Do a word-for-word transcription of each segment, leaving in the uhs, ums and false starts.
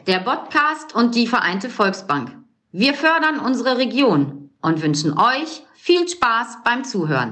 der Podcast und die Vereinte Volksbank. Wir fördern unsere Region und wünschen euch viel Spaß beim Zuhören.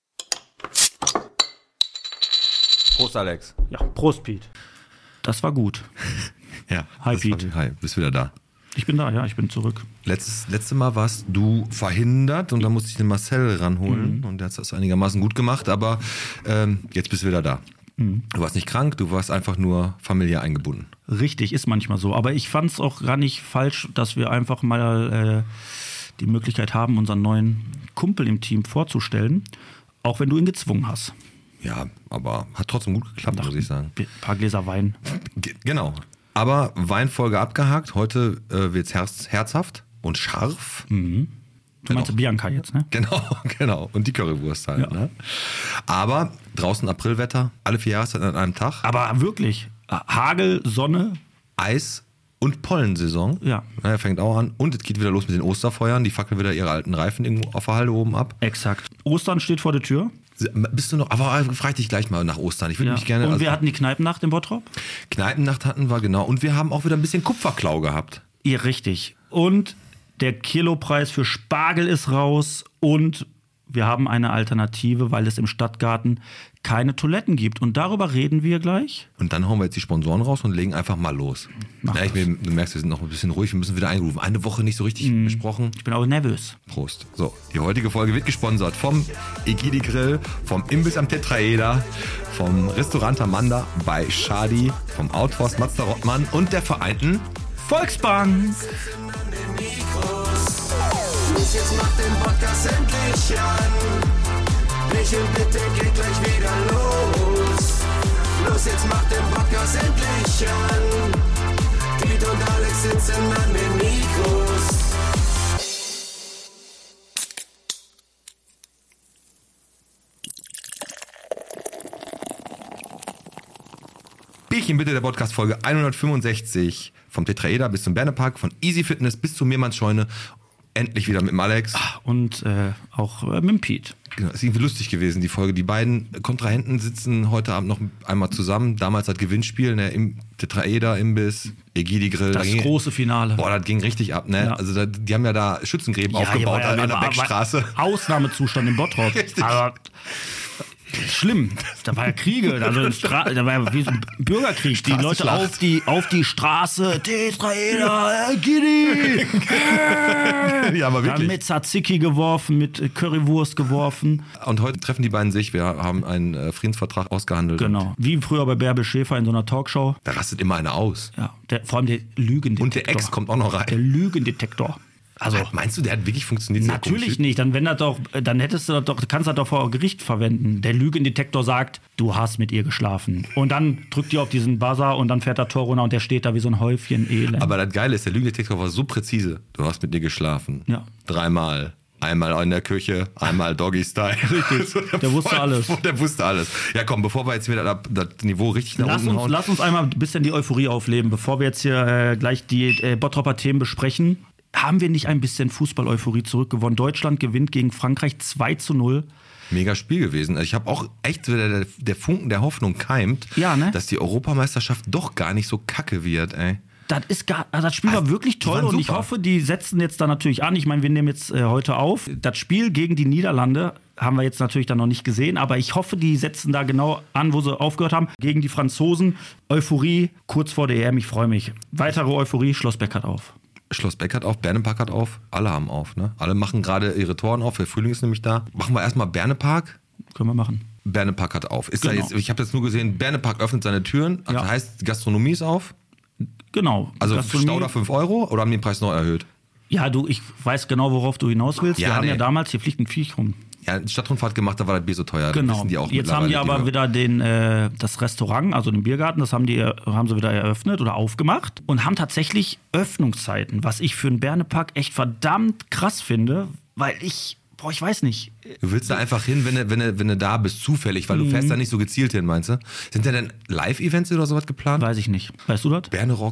Prost, Alex. Ja, Prost, Pete. Das war gut. Ja. Hi, Pete. Hi, bist wieder da. Ich bin da, ja, ich bin zurück. Letztes, letzte Mal warst du verhindert und da musste ich den Marcel ranholen. Mhm. Und der hat das einigermaßen gut gemacht, aber ähm, jetzt bist du wieder da. Mhm. Du warst nicht krank, du warst einfach nur familiär eingebunden. Richtig, ist manchmal so. Aber ich fand es auch gar nicht falsch, dass wir einfach mal äh, die Möglichkeit haben, unseren neuen Kumpel im Team vorzustellen. Auch wenn du ihn gezwungen hast. Ja, aber hat trotzdem gut geklappt, Ach, muss ich sagen. Ein paar Gläser Wein. G- genau. Aber Weinfolge abgehakt. Heute äh, wird es herz- herzhaft und scharf. Mhm. Du meinst Bianca jetzt, ne? Genau, genau. Und die Currywurst halt. Ja. Ne? Aber draußen Aprilwetter, alle vier Jahreszeiten an einem Tag. Aber wirklich, Hagel, Sonne. Eis und Pollensaison. Ja. Er fängt auch an. Und es geht wieder los mit den Osterfeuern. Die fackeln wieder ihre alten Reifen irgendwo auf der Halde oben ab. Exakt. Ostern steht vor der Tür. Bist du noch, aber frag dich gleich mal nach Ostern. Ich würde ja. mich gerne. Und also, wir hatten die Kneipennacht in Bottrop? Kneipennacht hatten wir, genau. Und wir haben auch wieder ein bisschen Kupferklau gehabt. Ja, richtig. Und der Kilopreis für Spargel ist raus. Und wir haben eine Alternative, weil es im Stadtgarten keine Toiletten gibt. Und darüber reden wir gleich. Und dann hauen wir jetzt die Sponsoren raus und legen einfach mal los. Ja, ich, du merkst, wir sind noch ein bisschen ruhig, wir müssen wieder einrufen. Eine Woche nicht so richtig mm. besprochen. Ich bin auch nervös. Prost. So, die heutige Folge wird gesponsert vom Egidi Grill, vom Imbiss am Tetraeder, vom Restaurant Amanda bei Schadi, vom Outforst Mazda Rottmann und der Vereinten Volksbank. Los, jetzt macht den Podcast endlich an. Michel, bitte geht gleich wieder los. Los, jetzt macht den Podcast endlich an. Piet und Alex sitzen an den Mikros. Bierchen bitte, der Podcast Folge hundertfünfundsechzig. Vom Tetraeder bis zum Bernepark, von Easy Fitness bis zur Meermannsscheune. Endlich wieder mit dem Alex. Und äh, auch äh, mit dem Pete. Genau, ist irgendwie lustig gewesen, die Folge. Die beiden Kontrahenten sitzen heute Abend noch einmal zusammen. Damals das Gewinnspiel, ne, im Tetraeder, Imbiss, Egidi Grill. Das da ging, große Finale. Boah, das ging richtig ab, ne? Ja. Also da, die haben ja da Schützengräben ja, aufgebaut ja, an ja, der Beckstraße. Ausnahmezustand in Bottrop. Richtig. Aber schlimm. Da war ja Kriege, also Stra- da war ja wie so ein Bürgerkrieg. Die Leute auf die, auf die Straße, Tetraeder, Giddy! Ja, aber wirklich. Dann mit Tzatziki geworfen, mit Currywurst geworfen. Und heute treffen die beiden sich. Wir haben einen äh, Friedensvertrag ausgehandelt. Genau. Wie früher bei Bärbel Schäfer in so einer Talkshow. Da rastet immer einer aus. Ja. Der, vor allem der Lügendetektor. Und der Ex kommt auch noch rein. Der Lügendetektor. Also, meinst du, der hat wirklich funktioniert? Natürlich nicht. Dann, wenn das doch, dann hättest du das doch, kannst du das doch vor Gericht verwenden. Der Lügendetektor sagt, du hast mit ihr geschlafen. Und dann drückt die auf diesen Buzzer und dann fährt der Tor runter und der steht da wie so ein Häufchen Elend. Aber das Geile ist, der Lügendetektor war so präzise. Du hast mit ihr geschlafen. Ja. Dreimal. Einmal in der Küche, einmal Doggy-Style. Richtig, so, der wusste voll, alles. Der wusste alles. Ja komm, bevor wir jetzt wieder das, das Niveau richtig nach lass unten uns, hauen. Lass uns einmal ein bisschen die Euphorie aufleben, bevor wir jetzt hier äh, gleich die äh, Bottroper Themen besprechen. Haben wir nicht ein bisschen Fußball-Euphorie zurückgewonnen? Deutschland gewinnt gegen Frankreich zwei zu null. Mega Spiel gewesen. Also ich habe auch echt, der, der Funken der Hoffnung keimt, ja, ne? dass die Europameisterschaft doch gar nicht so kacke wird, ey. Das, ist gar, also das Spiel war also, wirklich toll und ich hoffe, die setzen jetzt da natürlich an. Ich meine, wir nehmen jetzt äh, heute auf. Das Spiel gegen die Niederlande haben wir jetzt natürlich dann noch nicht gesehen, aber ich hoffe, die setzen da genau an, wo sie aufgehört haben. Gegen die Franzosen. Euphorie kurz vor der E M, ich freue mich. Weitere Euphorie, Schloss Beck hat auf. Schloss Beck hat auf, Bernepark hat auf, alle haben auf, ne? Alle machen gerade ihre Toren auf, der Frühling ist nämlich da. Machen wir erstmal Bernepark. Können wir machen. Bernepark hat auf. Ist genau. da jetzt, ich habe jetzt nur gesehen, Bernepark öffnet seine Türen. Also ja. Das heißt, die Gastronomie ist auf. Genau. Also Gastronomie. Stauder fünf Euro oder haben die den Preis neu erhöht? Ja, du, ich weiß genau, worauf du hinaus willst. Ja, wir haben nee. ja damals, hier fliegt ein Viech rum. Ja, Stadtrundfahrt gemacht, da war das Bier so teuer. Genau. Wissen die auch Jetzt haben die aber die wieder den, äh, das Restaurant, also den Biergarten, das haben, die, haben sie wieder eröffnet oder aufgemacht und haben tatsächlich Öffnungszeiten, was ich für einen Bernepark echt verdammt krass finde, weil ich, boah, ich weiß nicht. Du willst da einfach hin, wenn du, wenn du, wenn du da bist, zufällig, weil du Mhm. fährst da nicht so gezielt hin, meinst du? Sind da denn Live-Events oder sowas geplant? Weiß ich nicht. Weißt du das? Bernerock,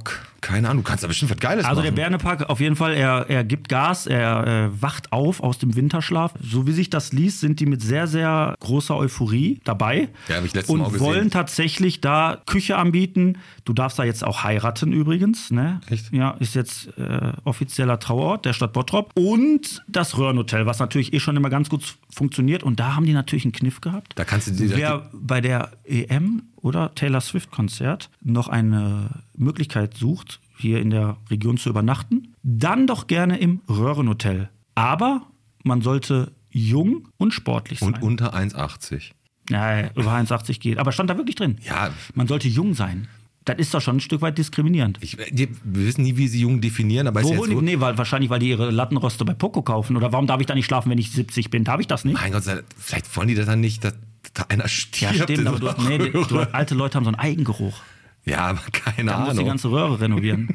Keine Ahnung, du kannst da bestimmt was Geiles Also machen. der Bärnepark auf jeden Fall, er, er gibt Gas, er äh, wacht auf aus dem Winterschlaf. So wie sich das liest, sind die mit sehr, sehr großer Euphorie dabei. Ja, hab ich letztes und Mal auch gesehen. wollen tatsächlich da Küche anbieten. Du darfst da jetzt auch heiraten übrigens. Ne? Echt? Ja, ist jetzt äh, offizieller Trauerort der Stadt Bottrop. Und das Röhrenhotel, was natürlich eh schon immer ganz gut funktioniert. Und da haben die natürlich einen Kniff gehabt. Da kannst du dir Wer bei der E M oder Taylor Swift-Konzert noch eine Möglichkeit sucht, hier in der Region zu übernachten, dann doch gerne im Röhrenhotel. Aber man sollte jung und sportlich sein. und unter eins achtzig. Ja, über eins achtzig geht. Aber stand da wirklich drin? Ja. Man sollte jung sein. Das ist doch schon ein Stück weit diskriminierend. Ich, die, wir wissen nie, wie sie jung definieren, aber Wo ist jetzt holen die, so, nee, weil, wahrscheinlich, weil die ihre Lattenroste bei Poco kaufen. Oder warum darf ich da nicht schlafen, wenn ich siebzig bin? Darf ich das nicht? mein Gott, vielleicht wollen die das dann nicht, dass da einer stirbt. Ja, stimmt, in aber so du, nee, einer du, Röhre. alte Leute haben so einen Eigengeruch. Ja, aber keine Da muss die Ahnung. ganze Röhre renovieren.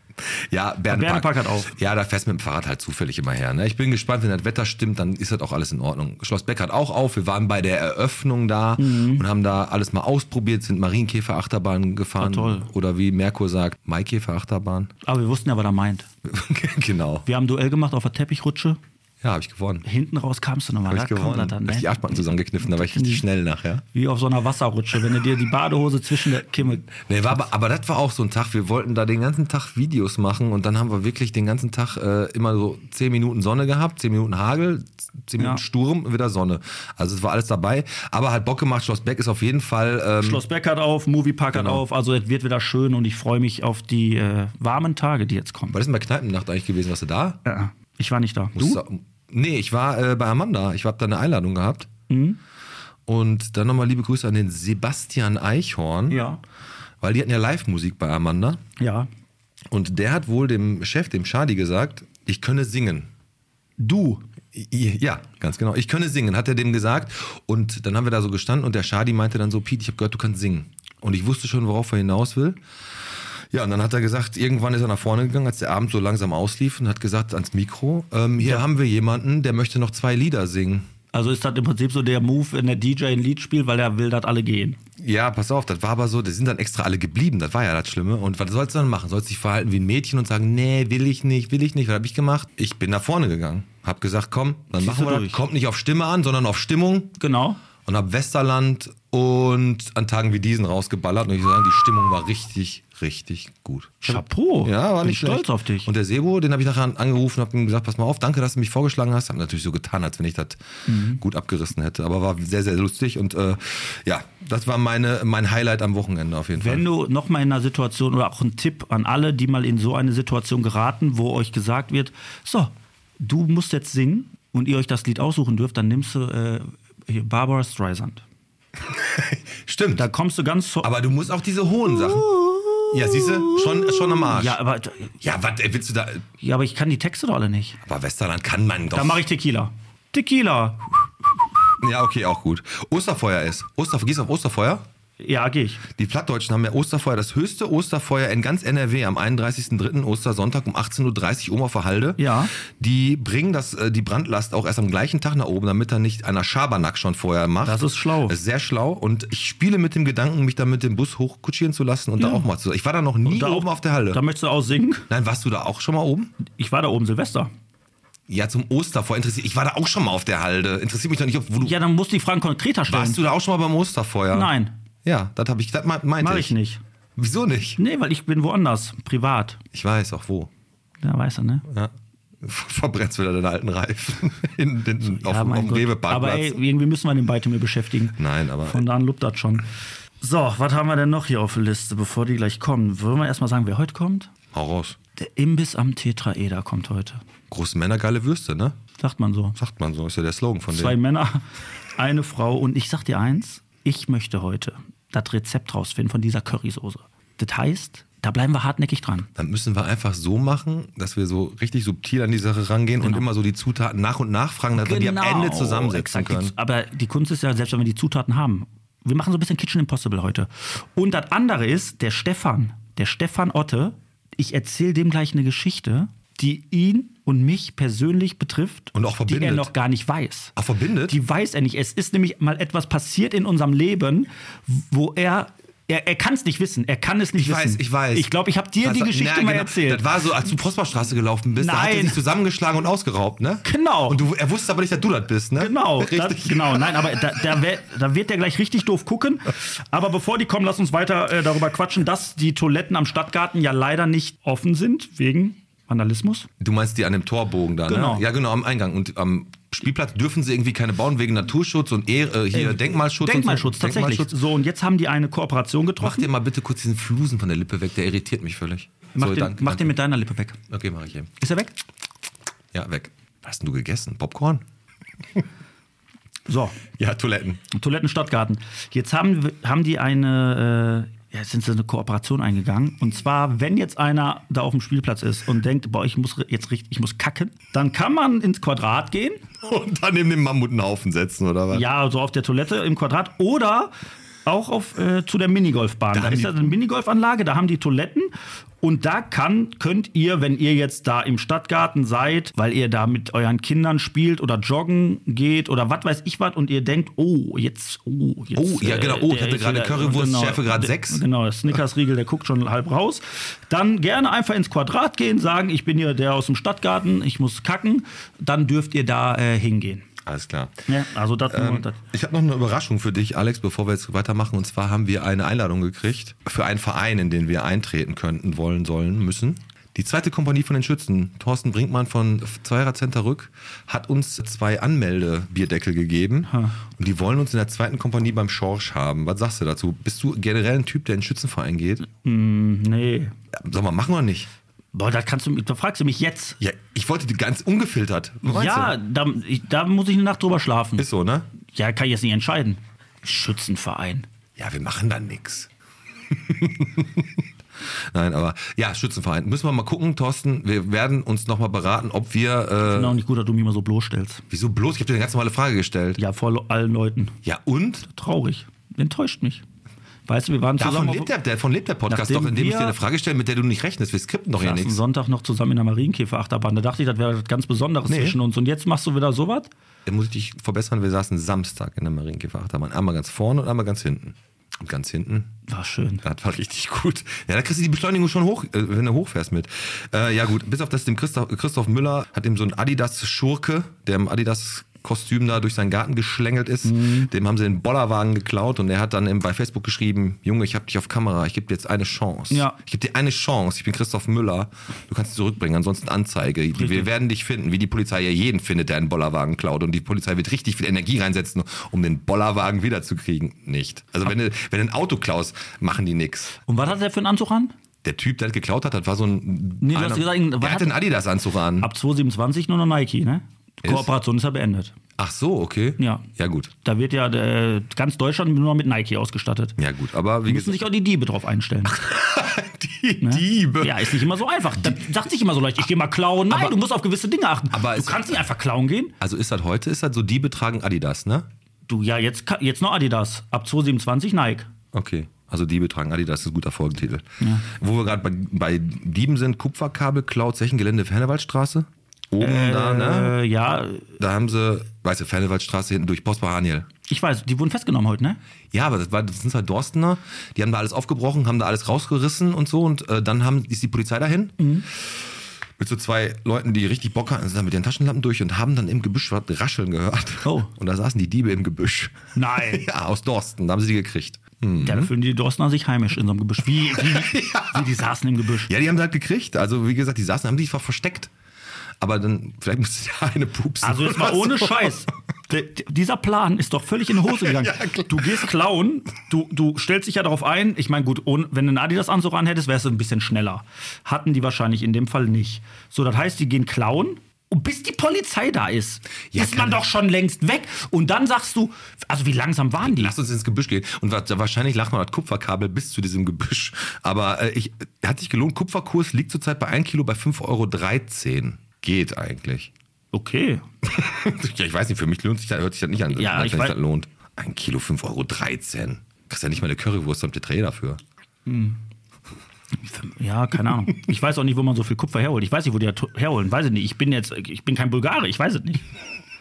Ja, Bärnepark. Bärnepark hat auf. Ja, da fährst du mit dem Fahrrad halt zufällig immer her. Ne? Ich bin gespannt, wenn das Wetter stimmt, dann ist das auch alles in Ordnung. Schloss Beck hat auch auf. Wir waren bei der Eröffnung da Mhm. und haben da alles mal ausprobiert, sind Marienkäfer-Achterbahn gefahren. War toll. Oder wie Merkur sagt, Maikäfer-Achterbahn. Aber wir wussten ja, was er meint. Genau. Wir haben ein Duell gemacht auf der Teppichrutsche. Ja, habe ich gewonnen. Hinten raus kamst du nochmal. Habe ich Da kommt gewonnen. er dann, Hab ich die ne? Achtbacken zusammengekniffen, da war ich richtig schnell nachher. Wie auf so einer Wasserrutsche, wenn du dir die Badehose zwischen der Kimme... Nee, war aber, aber das war auch so ein Tag, wir wollten da den ganzen Tag Videos machen und dann haben wir wirklich den ganzen Tag äh, immer so zehn Minuten Sonne gehabt, zehn Minuten Hagel, zehn Minuten Ja. Sturm, wieder Sonne. Also es war alles dabei, aber hat Bock gemacht. Schloss Beck ist auf jeden Fall... Ähm, Schloss Beck hat auf, Moviepark hat Genau. auf, also es wird wieder schön und ich freue mich auf die äh, warmen Tage, die jetzt kommen. Was ist denn bei Kneipennacht eigentlich gewesen? Warst du da? Äh, ich war nicht da. Musst Du? du- Nee, ich war äh, bei Amanda. Ich habe da eine Einladung gehabt. Mhm. Und dann nochmal liebe Grüße an den Sebastian Eichhorn. Ja. Weil die hatten ja Live-Musik bei Amanda. Ja. Und der hat wohl dem Chef, dem Schadi, gesagt, ich könne singen. Du? I- Ja, ganz genau. Ich könne singen, hat er dem gesagt. Und dann haben wir da so gestanden und der Schadi meinte dann so, Piet, ich habe gehört, du kannst singen. Und ich wusste schon, worauf er hinaus will. Ja, und dann hat er gesagt, irgendwann ist er nach vorne gegangen, als der Abend so langsam auslief und hat gesagt ans Mikro, ähm, hier haben wir jemanden, der möchte noch zwei Lieder singen. Also ist das im Prinzip so der Move, wenn der D J ein Lied spielt, weil er will, dass alle gehen. Ja, pass auf, das war aber so, die sind dann extra alle geblieben, das war ja das Schlimme. Und was sollst du dann machen? Sollst du dich verhalten wie ein Mädchen und sagen, nee, will ich nicht, will ich nicht. Was habe ich gemacht? Ich bin nach vorne gegangen, hab gesagt, komm, dann Ziehst machen du wir durch. das. Kommt nicht auf Stimme an, sondern auf Stimmung. Genau. Und hab Westerland und an Tagen wie diesen rausgeballert. Und ich muss sagen, die Stimmung war richtig, richtig gut. Chapeau. Ja, war Bin nicht stolz schlecht. auf dich. Und der Sebo, den habe ich nachher angerufen und habe ihm gesagt, pass mal auf, danke, dass du mich vorgeschlagen hast. Hab natürlich so getan, als wenn ich das Mhm. gut abgerissen hätte. Aber war sehr, sehr lustig. Und äh, ja, das war meine, mein Highlight am Wochenende auf jeden Fall. Wenn du noch mal in einer Situation oder auch ein Tipp an alle, die mal in so eine Situation geraten, wo euch gesagt wird, so, du musst jetzt singen und ihr euch das Lied aussuchen dürft, dann nimmst du äh, hier Barbara Streisand. Stimmt. Da kommst du ganz so. Aber du musst auch diese hohen Sachen. Ja, siehst du, schon, schon am Arsch. Ja, aber, Ja, was ey, willst du da? ja, aber ich kann die Texte doch alle nicht. Aber Westerland kann man doch. Da mache ich Tequila. Tequila. Ja, okay, auch gut. Osterfeuer ist. Osterfeuer, gehst du auf Osterfeuer? Ja, gehe ich. Die Plattdeutschen haben ja Osterfeuer, das höchste Osterfeuer in ganz N R W am einunddreißigsten dritten Ostersonntag um achtzehn Uhr dreißig oben auf der Halde. Ja. Die bringen das, äh, die Brandlast auch erst am gleichen Tag nach oben, damit er nicht einer Schabernack schon vorher macht. Das ist schlau. Das ist sehr schlau und ich spiele mit dem Gedanken, mich da mit dem Bus hochkutschieren zu lassen und Ja. da auch mal zu. Ich war da noch nie Da oben auch- auf der Halde. Da möchtest du auch singen? Nein, warst du da auch schon mal oben? Ich war da oben Silvester. Ja, zum Osterfeuer interessiert. Ich war da auch schon mal auf der Halde. Interessiert mich doch nicht, ob wo du. Ja, dann musst du die Fragen konkreter stellen. Warst du da auch schon mal beim Osterfeuer? Nein, Ja, das habe ich, das meinte mache ich. ich nicht. Wieso nicht? Nee, weil ich bin woanders, privat. Ich weiß auch wo. Ja, weißt du, ne? Ja. Verbrennst wieder deine alten Reifen in, in, auf, Ja, auf mein dem Gott. Rewe-Parkplatz. Aber ey, irgendwie müssen wir den beide mir beschäftigen. Nein, aber Von da an lupt das schon. So, was haben wir denn noch hier auf der Liste, bevor die gleich kommen? Wollen wir erstmal sagen, wer heute kommt? hau raus. Der Imbiss am Tetraeder kommt heute. Große Männer, geile Würste, ne? Sagt man so. Sagt man so, ist ja der Slogan von Zwei denen. Männer, eine Frau. Und ich sag dir eins, ich möchte heute das Rezept rausfinden von dieser Currysoße. Das heißt, da bleiben wir hartnäckig dran. Dann müssen wir einfach so machen, dass wir so richtig subtil an die Sache rangehen und immer so die Zutaten nach und nach fragen, dass wir die am Ende zusammensetzen exakt. können. Aber die Kunst ist ja, selbst wenn wir die Zutaten haben, wir machen so ein bisschen Kitchen Impossible heute. Und das andere ist, der Stefan, der Stefan Otte, ich erzähle dem gleich eine Geschichte, die ihn und mich persönlich betrifft. Und auch die er verbindet. noch gar nicht weiß. Ach, verbindet? Die weiß er nicht. Es ist nämlich mal etwas passiert in unserem Leben, wo er Er, er kann es nicht wissen. Er kann es nicht Ich wissen. weiß, ich weiß. Ich glaube, ich habe dir Das die war- Geschichte na, mal genau. erzählt. Das war so, als du Prosperstraße gelaufen bist, da hat er Nein. sich zusammengeschlagen und ausgeraubt, ne? Genau. Und du, er wusste aber nicht, dass du das bist, ne? Genau, Richtig. das, genau. Nein, aber da, da, wär, da wird der gleich richtig doof gucken. Aber bevor die kommen, lass uns weiter äh, darüber quatschen, dass die Toiletten am Stadtgarten ja leider nicht offen sind, wegen Vandalismus. Du meinst die an dem Torbogen da, Genau. ne? Ja, genau, am Eingang. Und am Spielplatz dürfen sie irgendwie keine bauen wegen Naturschutz und Ehr, äh, hier Äh, Denkmalschutz. Denkmalschutz, und so. tatsächlich. Denkmalschutz. So, und jetzt haben die eine Kooperation Mach getroffen. dir mal bitte kurz diesen Flusen von der Lippe weg, der irritiert mich völlig. Mach, So, den, danke, mach danke. den mit deiner Lippe weg. Okay, mach ich eben. Ist er weg? Ja, weg. Was hast denn du gegessen? Popcorn? So, Ja, Toiletten. Toiletten Stadtgarten. Jetzt haben, wir- haben die eine, äh, ja, sind sie eine Kooperation eingegangen. Und zwar, wenn jetzt einer da auf dem Spielplatz ist und denkt, boah, ich muss jetzt richtig, ich muss kacken, dann kann man ins Quadrat gehen. Und dann neben dem Mammut einen Haufen setzen, oder was? Ja, so auf der Toilette im Quadrat. Oder auch auf, äh, zu der Minigolfbahn. Da, haben ist die- ja eine Minigolfanlage, da haben die Toiletten. Und da kann, könnt ihr, wenn ihr jetzt da im Stadtgarten seid, weil ihr da mit euren Kindern spielt oder joggen geht oder was weiß ich was und ihr denkt, oh, jetzt, oh, jetzt. Oh, ja, genau. Oh, ich der hatte ist gerade wieder- Currywurst, genau, Schärfegrad der- sechs. Genau, der Snickers-Riegel, der guckt schon halb raus. Dann gerne einfach ins Quadrat gehen, sagen, ich bin hier der aus dem Stadtgarten, ich muss kacken. Dann dürft ihr da äh, hingehen. Alles klar. Ja, also das nur. Ähm, das- ich habe noch eine Überraschung für dich, Alex, bevor wir jetzt weitermachen. Und zwar haben wir eine Einladung gekriegt für einen Verein, in den wir eintreten könnten, wollen, sollen, müssen. Die zweite Kompanie von den Schützen, Thorsten Brinkmann von Zweirad-Center Rück, hat uns zwei Anmeldebierdeckel gegeben. Und die wollen uns in der zweiten Kompanie beim Schorsch haben. Was sagst du dazu? Bist du generell ein Typ, der in den Schützenverein geht? Nee. Sag mal, machen wir nicht. Boah, da kannst du, da fragst du mich jetzt. Ja, ich wollte die ganz ungefiltert. Was meinst Ja, da, ich, da muss ich eine Nacht drüber schlafen. du? Ist so, ne? Ja, kann ich jetzt nicht entscheiden. Schützenverein. Ja, wir machen da nix. Nein, aber ja, Schützenverein. Müssen wir mal gucken, Thorsten. Wir werden uns nochmal beraten, ob wir. Äh, Ist auch nicht gut, dass du mich immer so bloßstellst. Wieso bloß? Ich habe dir eine ganz normale Frage gestellt. Ja, vor lo- allen Leuten. Ja, und? Traurig. Enttäuscht mich. Weißt du, wir waren Davon zusammen auf, lebt der, davon lebt der Podcast Nachdem doch, indem ich wir- dir eine Frage stelle, mit der du nicht rechnest. Wir skripten doch wir hier saßen nichts. Sonntag noch zusammen in der Marienkäferachterbahn. Da dachte ich, das wäre was ganz Besonderes Nee. zwischen uns. Und jetzt machst du wieder sowas? Da muss ich dich verbessern. Wir saßen Samstag in der Marienkäferachterbahn. Einmal ganz vorne und einmal ganz hinten. Und ganz hinten, War schön. das war richtig gut. Ja, da kriegst du die Beschleunigung schon hoch, äh, wenn du hochfährst mit. Äh, ja gut, bis auf das dem Christoph, Christoph Müller hat ihm so ein Adidas-Schurke, der im Adidas-Kostüm da durch seinen Garten geschlängelt ist. Mhm. Dem haben sie den Bollerwagen geklaut und er hat dann im, bei Facebook geschrieben, Junge, ich hab dich auf Kamera, ich gebe dir jetzt eine Chance. Ja. Ich gebe dir eine Chance, ich bin Christoph Müller, du kannst sie zurückbringen, ansonsten Anzeige. Die, wir werden dich finden, wie die Polizei ja jeden findet, der einen Bollerwagen klaut. Und die Polizei wird richtig viel Energie reinsetzen, um den Bollerwagen wiederzukriegen. Nicht. Also wenn du, wenn du ein Auto klaust, machen die nix. Und was hat der für einen Anzug an? Der Typ, der das geklaut hat, das war so ein. Nee, du einer, hast gesagt, was der hat- hatte einen Adidas-Anzug an. Ab zwanzig siebenundzwanzig nur noch Nike, ne? Ist? Kooperation ist ja beendet. Ach so, okay. Ja. Ja, gut. Da wird ja äh, ganz Deutschland nur noch mit Nike ausgestattet. Ja, gut. Aber wie Müssen sich gesagt. auch die Diebe drauf einstellen. Die Diebe. Ja, ist nicht immer so einfach. Das sagt sich immer so leicht, ich gehe mal klauen. Nein, Aber- du musst auf gewisse Dinge achten. Aber du es- kannst nicht einfach klauen gehen. Also ist das heute, ist das so, Diebe tragen Adidas, ne? Du, ja, jetzt, ka- jetzt noch Adidas. Ab zwanzig siebenundzwanzig Nike. Okay. Also Diebe tragen Adidas, ist ein guter Folgentitel. Wo wir gerade bei, bei Dieben sind, Kupferkabel, Klaut, Zechengelände, Fernewaldstraße. Oben da, ne? Äh, ja, Da haben sie, weißt du, Fernewaldstraße hinten durch Prosper Haniel. ich weiß, die wurden festgenommen heute, ne? Ja, aber das, war, das sind halt Dorstener, die haben da alles aufgebrochen, haben da alles rausgerissen und so und äh, dann haben, ist die Polizei dahin mit so zwei Leuten, die richtig Bock hatten, sind dann mit ihren Taschenlampen durch und haben dann im Gebüsch was rascheln gehört. Oh. Und da saßen die Diebe im Gebüsch. Nein. Ja, aus Dorsten, da haben sie die gekriegt. Hm. Ja, da fühlen die Dorstner sich heimisch in so einem Gebüsch. Wie, wie, wie die saßen im Gebüsch. Ja, die haben sie halt gekriegt. Also wie gesagt, die saßen, haben die zwar versteckt, aber dann, vielleicht musste der eine pupsen. Also jetzt mal oder ohne so. Scheiß. D d- dieser Plan ist doch völlig in die Hose gegangen. Ja, klar. Du gehst klauen, du, du stellst dich ja darauf ein. Ich meine, gut, ohne, wenn du einen Adidas-Anzug anhättest, wärst du ein bisschen schneller. Hatten die wahrscheinlich in dem Fall nicht. So, das heißt, die gehen klauen. Und bis die Polizei da ist, Ja, ist man kann- doch schon längst weg. Und dann sagst du, also wie langsam waren die? Lass uns ins Gebüsch gehen. Und wa- wahrscheinlich lag noch das Kupferkabel bis zu diesem Gebüsch. Aber äh, ich, hat sich gelohnt. Kupferkurs liegt zurzeit bei ein Kilo bei fünf Euro dreizehn. Geht eigentlich. Okay. Ja, ich weiß nicht, für mich lohnt sich das, hört sich das nicht an, Ja, wenn ich sich weiß- das lohnt. Ein Kilo fünf Euro dreizehn. Kriegst ja nicht mal eine Currywurst am Tetraeder dafür. Ja, keine Ahnung. Ich weiß auch nicht, wo man so viel Kupfer herholt. Ich weiß nicht, wo die das herholen. Weiß ich nicht. Ich bin jetzt, ich bin kein Bulgare. Ich weiß es nicht.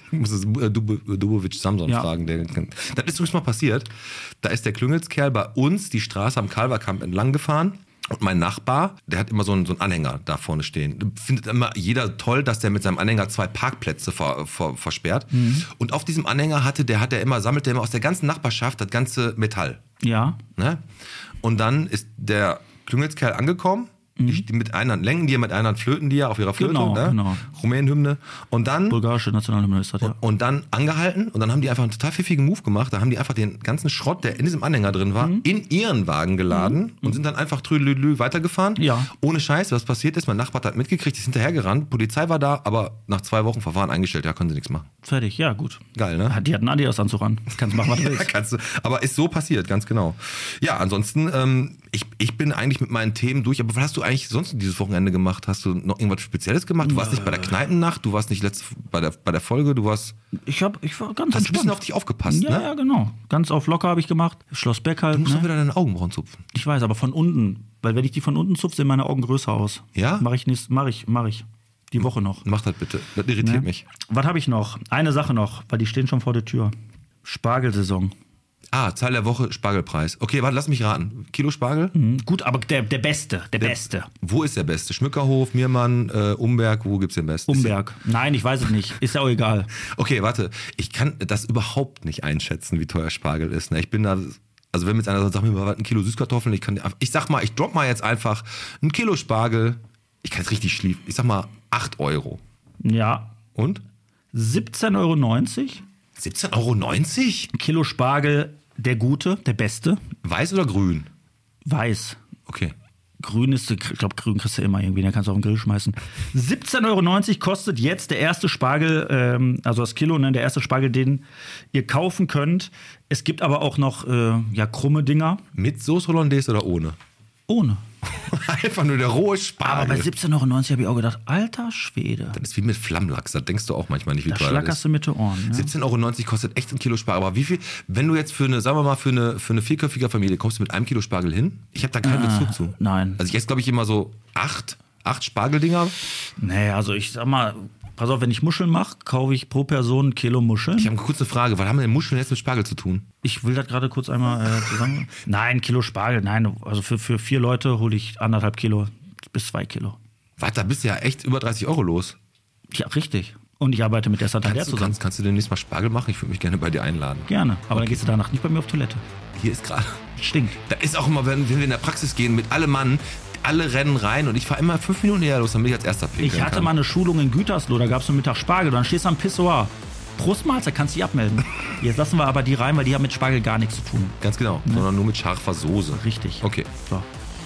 Ich muss es äh, Dubovic Samson Ja. fragen. Der, das ist übrigens mal passiert. Da ist der Klüngelskerl bei uns die Straße am Kalverkamp entlang gefahren. Und mein Nachbar, der hat immer so einen, so einen Anhänger da vorne stehen. Findet immer jeder toll, dass der mit seinem Anhänger zwei Parkplätze ver, ver, versperrt. Mhm. Und auf diesem Anhänger hatte der, hat der immer, sammelt der immer aus der ganzen Nachbarschaft das ganze Metall. Ja. Ne? Und dann ist der Klüngelskerl angekommen. Die, die mit einer lenken die ja, mit einer flöten die ja auf ihrer Flöte, Genau, ne? genau. Rumänenhymne. Und dann Bulgarische Nationalhymne ist das, ja. und dann angehalten und dann haben die einfach einen total pfiffigen Move gemacht. Da haben die einfach den ganzen Schrott, der in diesem Anhänger drin war, Mhm. in ihren Wagen geladen mhm. und sind dann einfach trülülü weitergefahren. Ja. Ohne Scheiß, was passiert ist, mein Nachbar hat mitgekriegt, ist hinterhergerannt, Polizei war da, aber nach zwei Wochen Verfahren eingestellt, ja, können sie nichts machen. Fertig, ja, gut. Geil, ne? Die hatten einen Adidas-Anzug an. Kannst machen, was du Ja, willst. kannst du. Aber ist so passiert, ganz genau. Ja, ansonsten, ähm, ich, ich bin eigentlich mit meinen Themen durch. Aber was hast du eigentlich sonst dieses Wochenende gemacht? Hast du noch irgendwas Spezielles gemacht? Du warst nicht bei der Kneipennacht, du warst nicht letzt, bei, der, bei der Folge, du warst... Ich, hab, ich war ganz Hast ein bisschen entspannt. auf dich aufgepasst, Ja, ne? ja, genau. Ganz auf locker habe ich gemacht. Schloss Beck halt. Du musst ne? doch wieder deine Augenbrauen zupfen. Ich weiß, aber von unten. Weil wenn ich die von unten zupfe, sehen meine Augen größer aus. Ja? Mach ich nicht, mach ich, mach ich. Die Woche noch. Mach das bitte, das irritiert Ne? mich. Was habe ich noch? Eine Sache noch, weil die stehen schon vor der Tür. Spargelsaison. Ah, Zahl der Woche, Spargelpreis. Okay, warte, lass mich raten. Kilo Spargel? Mhm. Gut, aber der, der Beste, der, Beste. Wo ist der Beste? Schmückerhof, Miermann, äh, Umberg, wo gibt's den Besten? Umberg. Nein, ich weiß es nicht. Ist ja auch egal. Okay, warte. Ich kann das überhaupt nicht einschätzen, wie teuer Spargel ist. Ne? Ich bin da, also wenn mir jetzt einer sagt, sag mir mal, was, ein Kilo Süßkartoffeln, ich kann, ich sag mal, ich drop mal jetzt einfach ein Kilo Spargel. Ich kann jetzt richtig schliefen. Ich sag mal acht Euro. Ja. Und? siebzehn Euro neunzig. siebzehn Euro neunzig? Kilo Spargel, der Gute, der Beste. Weiß oder grün? Weiß. Okay. Grün ist, ich glaube, grün kriegst du immer irgendwie, den kannst du auf den Grill schmeißen. siebzehn Euro neunzig kostet jetzt der erste Spargel, ähm, also das Kilo, ne, der erste Spargel, den ihr kaufen könnt. Es gibt aber auch noch äh, ja, krumme Dinger. Mit Sauce Hollandaise oder ohne? Ohne. Einfach nur der rohe Spargel. Aber bei siebzehn Euro neunzig habe ich auch gedacht, alter Schwede. Das ist wie mit Flammlachs, da denkst du auch manchmal nicht, wie Da teuer das schlackerst ist. du mit den Ohren. Ja. siebzehn Euro neunzig kostet echt ein Kilo Spargel. Aber wie viel, wenn du jetzt für eine, sagen wir mal, für eine, für eine vierköpfige Familie, kommst du mit einem Kilo Spargel hin? Ich habe da keinen Ah, Bezug zu. nein. Also ich esse, glaube ich, immer so acht, acht Spargeldinger. Nee, also ich sag mal, pass auf, wenn ich Muscheln mache, kaufe ich pro Person ein Kilo Muscheln. Ich habe eine kurze Frage, was haben denn Muscheln jetzt mit Spargel zu tun? Ich will das gerade kurz einmal äh, zusammen. Nein, Kilo Spargel, nein. Also für, für vier Leute hole ich anderthalb Kilo bis zwei Kilo. Warte, da bist du ja echt über dreißig Euro los. Ja, richtig. Und ich arbeite mit der Santander Kannst du, zusammen. kannst, kannst du demnächst mal Spargel machen? Ich würde mich gerne bei dir einladen. Gerne. Aber dann gehst du danach nicht bei mir auf Toilette. Hier ist gerade. Stinkt. Da ist auch immer, wenn, wenn wir in der Praxis gehen, mit allem Mann, alle rennen rein und ich fahre immer fünf Minuten eher los, damit ich als erster pinkeln Ich hatte kann. mal eine Schulung in Gütersloh, da gab es am Mittag Spargel. Dann stehst du am Pissoir. Brustmahlzeit, kannst du dich abmelden. Jetzt lassen wir aber die rein, weil die haben mit Spargel gar nichts zu tun. Ganz genau, sondern nur mit scharfer Soße. Richtig. Okay. So.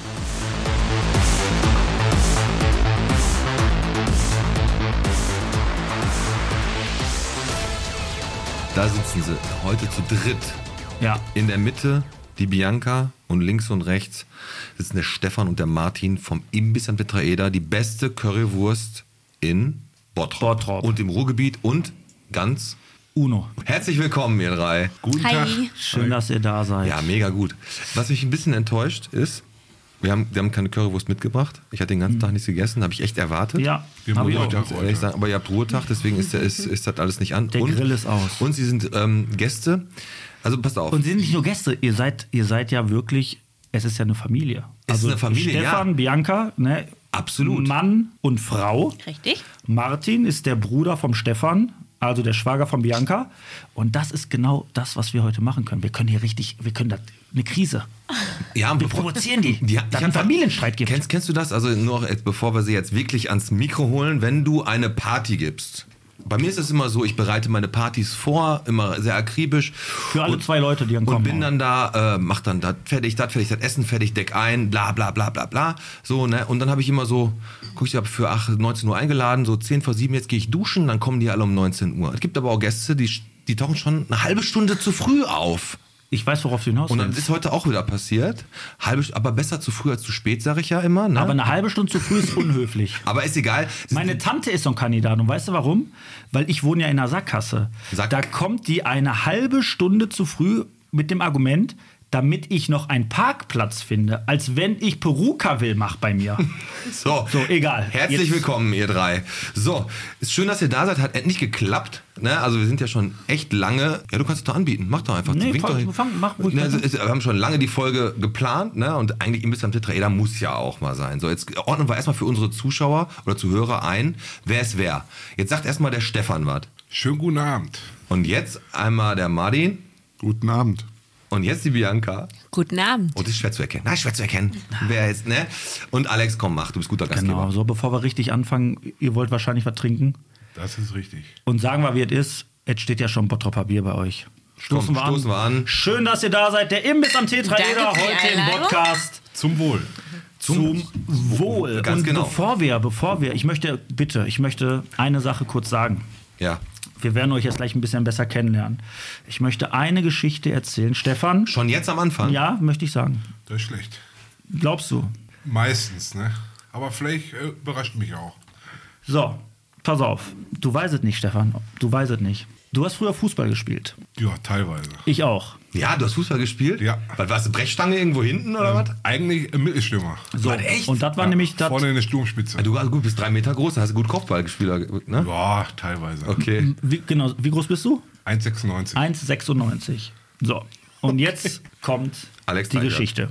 Da sitzen sie heute zu dritt. Ja. In der Mitte die Bianca und links und rechts sitzen der Stefan und der Martin vom Imbiss am Tetraeder. Die beste Currywurst in Bottrop. Bottrop. Und im Ruhrgebiet und ganz Uno. herzlich willkommen, ihr drei. Guten Hi. Tag. Schön, dass ihr da seid. Ja, mega gut. Was mich ein bisschen enttäuscht ist, wir haben, wir haben keine Currywurst mitgebracht. Ich hatte den ganzen Tag nichts gegessen, habe ich echt erwartet. Ja, Wir hab haben ich auch. Ruhetag Ganz ehrlich sagen, aber ihr habt Ruhetag, deswegen ist, der, ist, ist das alles nicht an. Der Grill ist aus. Und sie sind ähm, Gäste. Also passt auf. Und sie sind nicht nur Gäste, ihr seid, ihr seid ja wirklich, es ist ja eine Familie. Es ist eine Familie, Stefan, ja. Bianca, ne? Absolut. Mann und Frau. Richtig? Martin ist der Bruder vom Stefan, also der Schwager von Bianca. Und das ist genau das, was wir heute machen können. Wir können hier richtig, wir können das, eine Krise. Ja, Wir provozieren die. Ja, dass ich einen hab- Familienstreit gibt. Kennst, kennst du das? Also nur noch, jetzt, bevor wir sie jetzt wirklich ans Mikro holen, wenn du eine Party gibst. Bei mir ist es immer so, ich bereite meine Partys vor, immer sehr akribisch. Für alle und, zwei Leute, die dann Und kommen. bin dann da, äh, mach dann das fertig, das fertig, das Essen fertig, deck ein, bla bla bla bla bla. So, ne? Und dann habe ich immer so, guck ich, habe für ach, neunzehn Uhr eingeladen, so zehn vor sieben, jetzt gehe ich duschen, dann kommen die alle um neunzehn Uhr. Es gibt aber auch Gäste, die, die tauchen schon eine halbe Stunde zu früh auf. Ich weiß, worauf du hinaus Und das willst. ist heute auch wieder passiert. Halbe, aber besser zu früh als zu spät, sage ich ja immer. Ne? Aber eine halbe Stunde zu früh ist unhöflich. Aber ist egal. Meine Tante ist so ein Kandidat und weißt du warum? Weil ich wohne ja in einer Sackgasse. Sack- Da kommt die eine halbe Stunde zu früh mit dem Argument, damit ich noch einen Parkplatz finde, als wenn ich Peruka will, mach bei mir. So, So, egal. Herzlich Jetzt- willkommen, ihr drei. So, ist schön, dass ihr da seid. Hat endlich geklappt. Ne? Also wir sind ja schon echt lange. Ja, du kannst es doch anbieten. Mach doch einfach. Nee, Wink fang- doch. fang- mach ruhig Ne, an. also, ist, wir haben schon lange die Folge geplant. Ne? Und eigentlich Imbiss am Tetraeder muss ja auch mal sein. So, jetzt ordnen wir erstmal für unsere Zuschauer oder Zuhörer ein, wer es wer. Jetzt sagt erstmal der Stefan was. Schönen guten Abend. Und jetzt einmal der Martin. Guten Abend. Und jetzt die Bianca. Guten Abend. Oh, das ist schwer zu erkennen. Na, schwer zu erkennen. Wer ist, ne? Und Alex, komm, mach. Du bist guter Gastgeber. Genau, so bevor wir richtig anfangen, ihr wollt wahrscheinlich was trinken. Das ist richtig. Und sagen wir, wie es ist, jetzt steht ja schon Bottroper Bier bei euch. Stoßen, Komm, wir, stoßen an. wir an. Schön, dass ihr da seid. Der Imbiss am Tetraeder Danke für die heute im Einladung. Podcast. Zum Wohl. Zum Wohl. Ganz Und genau. bevor wir, bevor wir, ich möchte, bitte, ich möchte eine Sache kurz sagen. Ja. Wir werden euch jetzt gleich ein bisschen besser kennenlernen. Ich möchte eine Geschichte erzählen. Stefan? Schon jetzt am Anfang? Ja, möchte ich sagen. Das ist schlecht. Glaubst du? Meistens, ne? Aber vielleicht äh, überrascht mich auch. So, pass auf. Du weißt es nicht, Stefan. Du weißt es nicht. Du hast früher Fußball gespielt. Ja, teilweise. Ich auch. Ja, du hast Fußball gespielt? Ja. Was, warst du Brechstange irgendwo hinten oder was? Eigentlich im Mittelstürmer. So, Was, echt? und das war nämlich das. Vorne in der Sturmspitze. Du also gut, bist drei Meter groß, hast du gut Kopfball gespielt, ne? Ja, teilweise. Okay. Wie, genau, wie groß bist du? eins Komma sechsundneunzig. eins Komma sechsundneunzig. So, und jetzt kommt Alex die Teichert. Geschichte.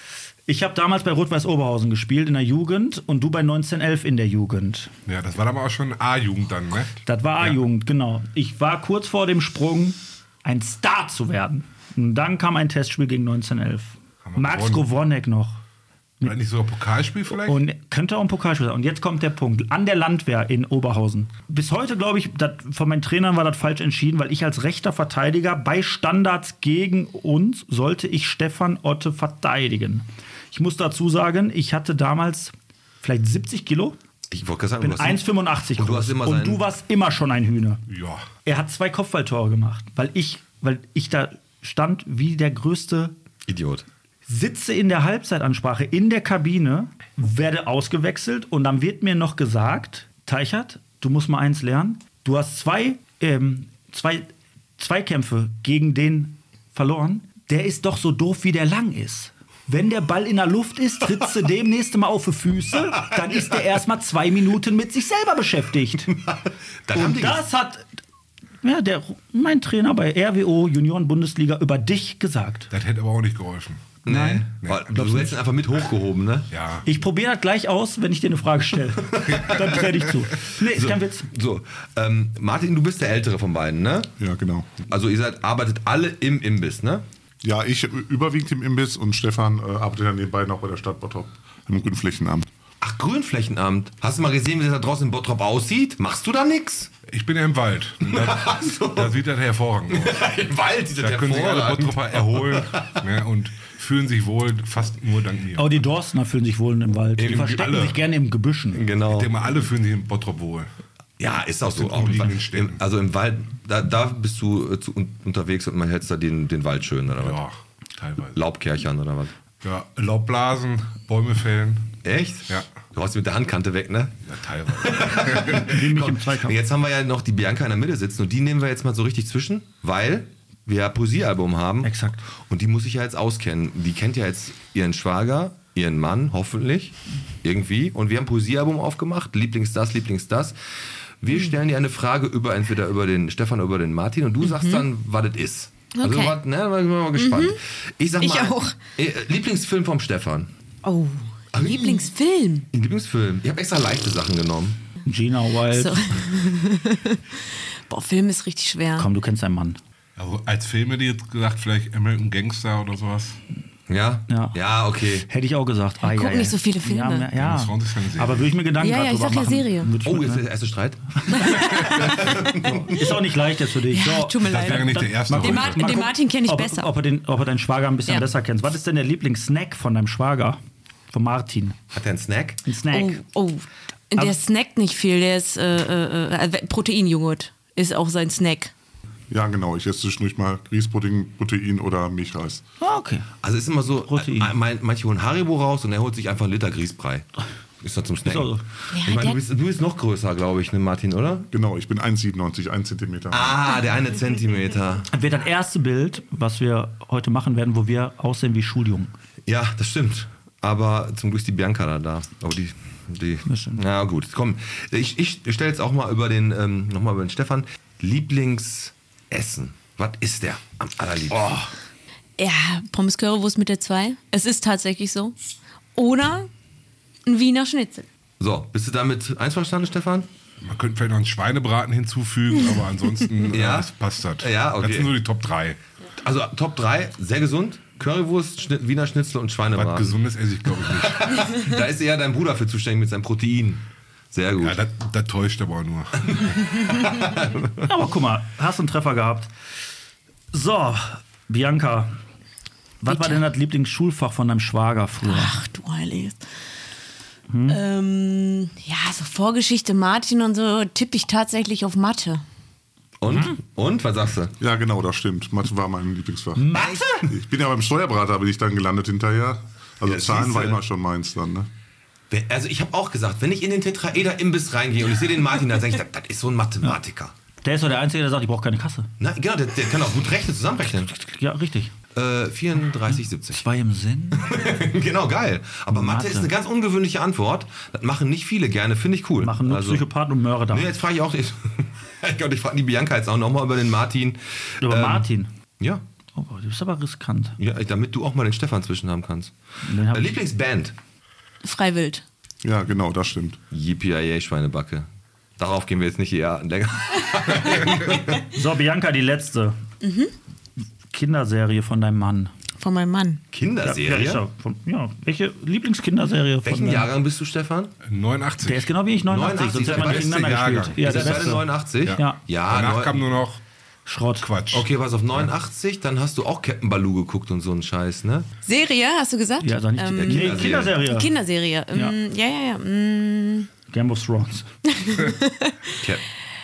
Ich habe damals bei Rot-Weiß Oberhausen gespielt in der Jugend und du bei neunzehnhundertelf in der Jugend. Ja, das war aber auch schon A-Jugend dann, ne? Das war A-Jugend, genau. Ich war kurz vor dem Sprung, ein Star zu werden. Und dann kam ein Testspiel gegen neunzehnhundertelf. Haben wir Max gewonnen. Growonek noch. War das nicht so ein Pokalspiel vielleicht? Und könnte auch ein Pokalspiel sein. Und jetzt kommt der Punkt. An der Landwehr in Oberhausen. Bis heute, glaube ich, dat, von meinen Trainern war das falsch entschieden, weil ich als rechter Verteidiger bei Standards gegen uns sollte ich Stefan Otte verteidigen. Ich muss dazu sagen, ich hatte damals vielleicht siebzig Kilo. Ich wollte gerade sagen, bin du hast- eins Komma fünfundachtzig Und du groß. hast immer Und seinen- du warst immer schon ein Hühner. Ja. Er hat zwei Kopfballtore gemacht, weil ich, weil ich da stand wie der größte, Idiot. sitze in der Halbzeitansprache in der Kabine, werde ausgewechselt und dann wird mir noch gesagt, Teichert, du musst mal eins lernen, du hast zwei, ähm, zwei Zweikämpfe gegen den verloren, der ist doch so doof, wie der lang ist. Wenn der Ball in der Luft ist, trittst du demnächst mal auf die Füße, dann ist der erstmal zwei Minuten mit sich selber beschäftigt. Dann haben Und die das hat ja, der, mein Trainer bei R W O Junioren-Bundesliga über dich gesagt. Das hätte aber auch nicht geholfen. Nee. Nein. Weil Du hättest ihn einfach mit hochgehoben, ne? Ja. Ich probiere das gleich aus, wenn ich dir eine Frage stelle. Dann trete ich zu. Nee, ist So, kein Witz. so ähm, Martin, du bist der Ältere von beiden, ne? Ja, genau. Also ihr seid, arbeitet alle im Imbiss, ne? Ja, ich überwiegend im Imbiss und Stefan äh, arbeitet ja nebenbei noch bei der Stadt Bottrop im Grünflächenamt. Ach, Grünflächenamt. Hast du mal gesehen, wie das da draußen in Bottrop aussieht? Machst du da nix? Ich bin ja im Wald. Und Da, so. da sieht das hervorragend aus. Im Wald sieht Da können sich alle Bottropper erholen, ne, und fühlen sich wohl fast nur dank mir. Auch die Dorstener fühlen sich wohl im Wald. Die Eben verstecken alle. sich gerne im Gebüschen. Genau. Ich denke mal, alle fühlen sich in Bottrop wohl. Ja, ist auch so. Mit Auch im, umliegenden Wald- Städten. im, also im Wald, da, da bist du äh, zu, un, unterwegs und man hält da den, den Wald schön, oder was? Ja, teilweise. Laubkärchern oder was? Ja, Laubblasen, Bäume fällen. Echt? Ja. Du hast mit der Handkante weg, ne? Ja, teilweise. Wie mich im Zweikampf. Jetzt haben wir ja noch die Bianca in der Mitte sitzen und die nehmen wir jetzt mal so richtig zwischen, weil wir ja Poesiealbum haben. Exakt. Und die muss ich ja jetzt auskennen. Die kennt ja jetzt ihren Schwager, ihren Mann, hoffentlich, irgendwie. Und wir haben ein Poesiealbum aufgemacht, Lieblings das, Lieblings das. Wir stellen dir eine Frage über, entweder über den Stefan oder über den Martin und du sagst dann, was das ist. Also, Okay. was, ne, da bin ich mal gespannt. Ich sag Ich mal, auch. äh, Lieblingsfilm vom Stefan. Oh, Lieblingsfilm. Lieblingsfilm. Ich habe extra leichte Sachen genommen. Gina Wild. So. Boah, Film ist richtig schwer. Komm, du kennst deinen Mann. Also als Film hätte ich jetzt gesagt, vielleicht American Gangster oder sowas. Ja? Ja. Ja, okay. Hätte ich auch gesagt. Ah, gucken nicht so viele Filme. Ja, ja, ja. Das ist eine Serie. Aber würde ich mir Gedanken Ja, ja, grad ich drüber sag ja machen. Serie. Würde ich Oh, mir- jetzt ist der erste Streit. Ist auch nicht leicht jetzt für dich. Ja, So, tut mir Das wäre leid. nicht der erste. Mal Den, heute. Mar den Martin kenne ich ob, besser. Ob er, den, ob er deinen Schwager ein bisschen Ja. besser kennt. Was ist denn der Lieblingssnack von deinem Schwager? Von Martin. Hat er einen Snack? Ein Snack. Oh, oh. Der Aber- snackt nicht viel. Der ist äh, äh, äh, Proteinjoghurt. Ist auch sein Snack. Ja, genau. Ich esse zwischendurch mal Grießpudding, Protein oder Milchreis. Ah, okay. Also ist immer so, Protein. äh, mein, manche holen Haribo raus und er holt sich einfach einen Liter Grießbrei. Ist doch zum Snacken. Ist auch so. Ja, Ich meine, der- du bist, du bist noch größer, glaube ich, ne, Martin, oder? Genau, ich bin eins Komma siebenundneunzig, ein Zentimeter. Ah, der eine Zentimeter. Das wird das erste Bild, was wir heute machen werden, wo wir aussehen wie Schuljungen. Ja, das stimmt. Aber zum Glück ist die Bianca da. da. Aber die, die. Na gut, komm. Ich, ich stelle jetzt auch mal über den, ähm, nochmal über den Stefan. Lieblingsessen. Was ist der am allerliebsten? Oh. Ja, Pommes Currywurst mit der zwei. Es ist tatsächlich so. Oder ein Wiener Schnitzel. So, bist du damit einverstanden, Stefan? Man könnte vielleicht noch einen Schweinebraten hinzufügen, aber ansonsten Ja. äh, das passt das. Ja, okay. Das sind so die Top drei. Also Top drei, sehr gesund. Currywurst, Schnitt, Wiener Schnitzel und Was Schweinebraten. Gesundes esse ich, glaube ich, nicht. Da ist eher dein Bruder für zuständig mit seinem Protein. Sehr gut. Ja, das, das täuscht aber nur. Aber guck mal, hast einen Treffer gehabt. So, Bianca, was Bitte. war denn das Lieblingsschulfach von deinem Schwager früher? Ach du Heiliges. Ähm, ja, so Vorgeschichte Martin und so tippe ich tatsächlich auf Mathe. Und? Und? Was sagst du? Ja, genau, das stimmt. Mathe war mein Lieblingsfach. Mathe? Ich bin ja beim Steuerberater, bin ich dann gelandet hinterher. Also Ja, Zahlen war siehste. immer schon meins dann, ne? Also ich habe auch gesagt, wenn ich in den Tetraeder-Imbiss reingehe und ich sehe den Martin, dann sage ich, das, das ist so ein Mathematiker. Der ist doch der Einzige, der sagt, ich brauche keine Kasse. Na, genau, der, der kann auch gut rechnen, zusammenrechnen. Ja, richtig. Äh, vierunddreißig siebzig. Zwei im Sinn. Genau, geil. Aber Mathe. Mathe. ist eine ganz ungewöhnliche Antwort. Das machen nicht viele gerne, finde ich cool. Machen nur Also- Psychopathen und Mörder. Nee, jetzt frage ich auch, ich, ich glaube, ich frage die Bianca jetzt auch nochmal über den Martin. Über Ähm, Martin. Ja, Oh, du bist aber riskant. ja, damit du auch mal den Stefan zwischen haben kannst. Den hab Äh, ich- Lieblingsband? Freiwild. Ja, genau, das stimmt. Yippie Schweinebacke. Darauf gehen wir jetzt nicht eher länger. So, Bianca, die letzte. Kinderserie von deinem Mann. Von meinem Mann. Ja, Kinderserie? ist er. Von, ja, welche Lieblingskinderserie von Welchen deinem- Jahrgang bist du, Stefan? neunundachtzig. Der ist genau wie ich, neunundachtzig, sonst hätte man der nicht beste gegeneinander Jahrgang. gespielt. Ja, Ihr der seid beide Beste. neunundachtzig? Ja. Ja, Danach neun- kam nur noch Schrott. Quatsch. Okay, was auf neunundachtzig, dann hast du auch Captain Baloo geguckt und so einen Scheiß, ne? Serie, hast du gesagt? Ja, sag nicht. Ähm, nee, Kinderserie. Kinderserie. Kinderserie. Ähm, ja, ja, ja. Mm, Game of Thrones. Cap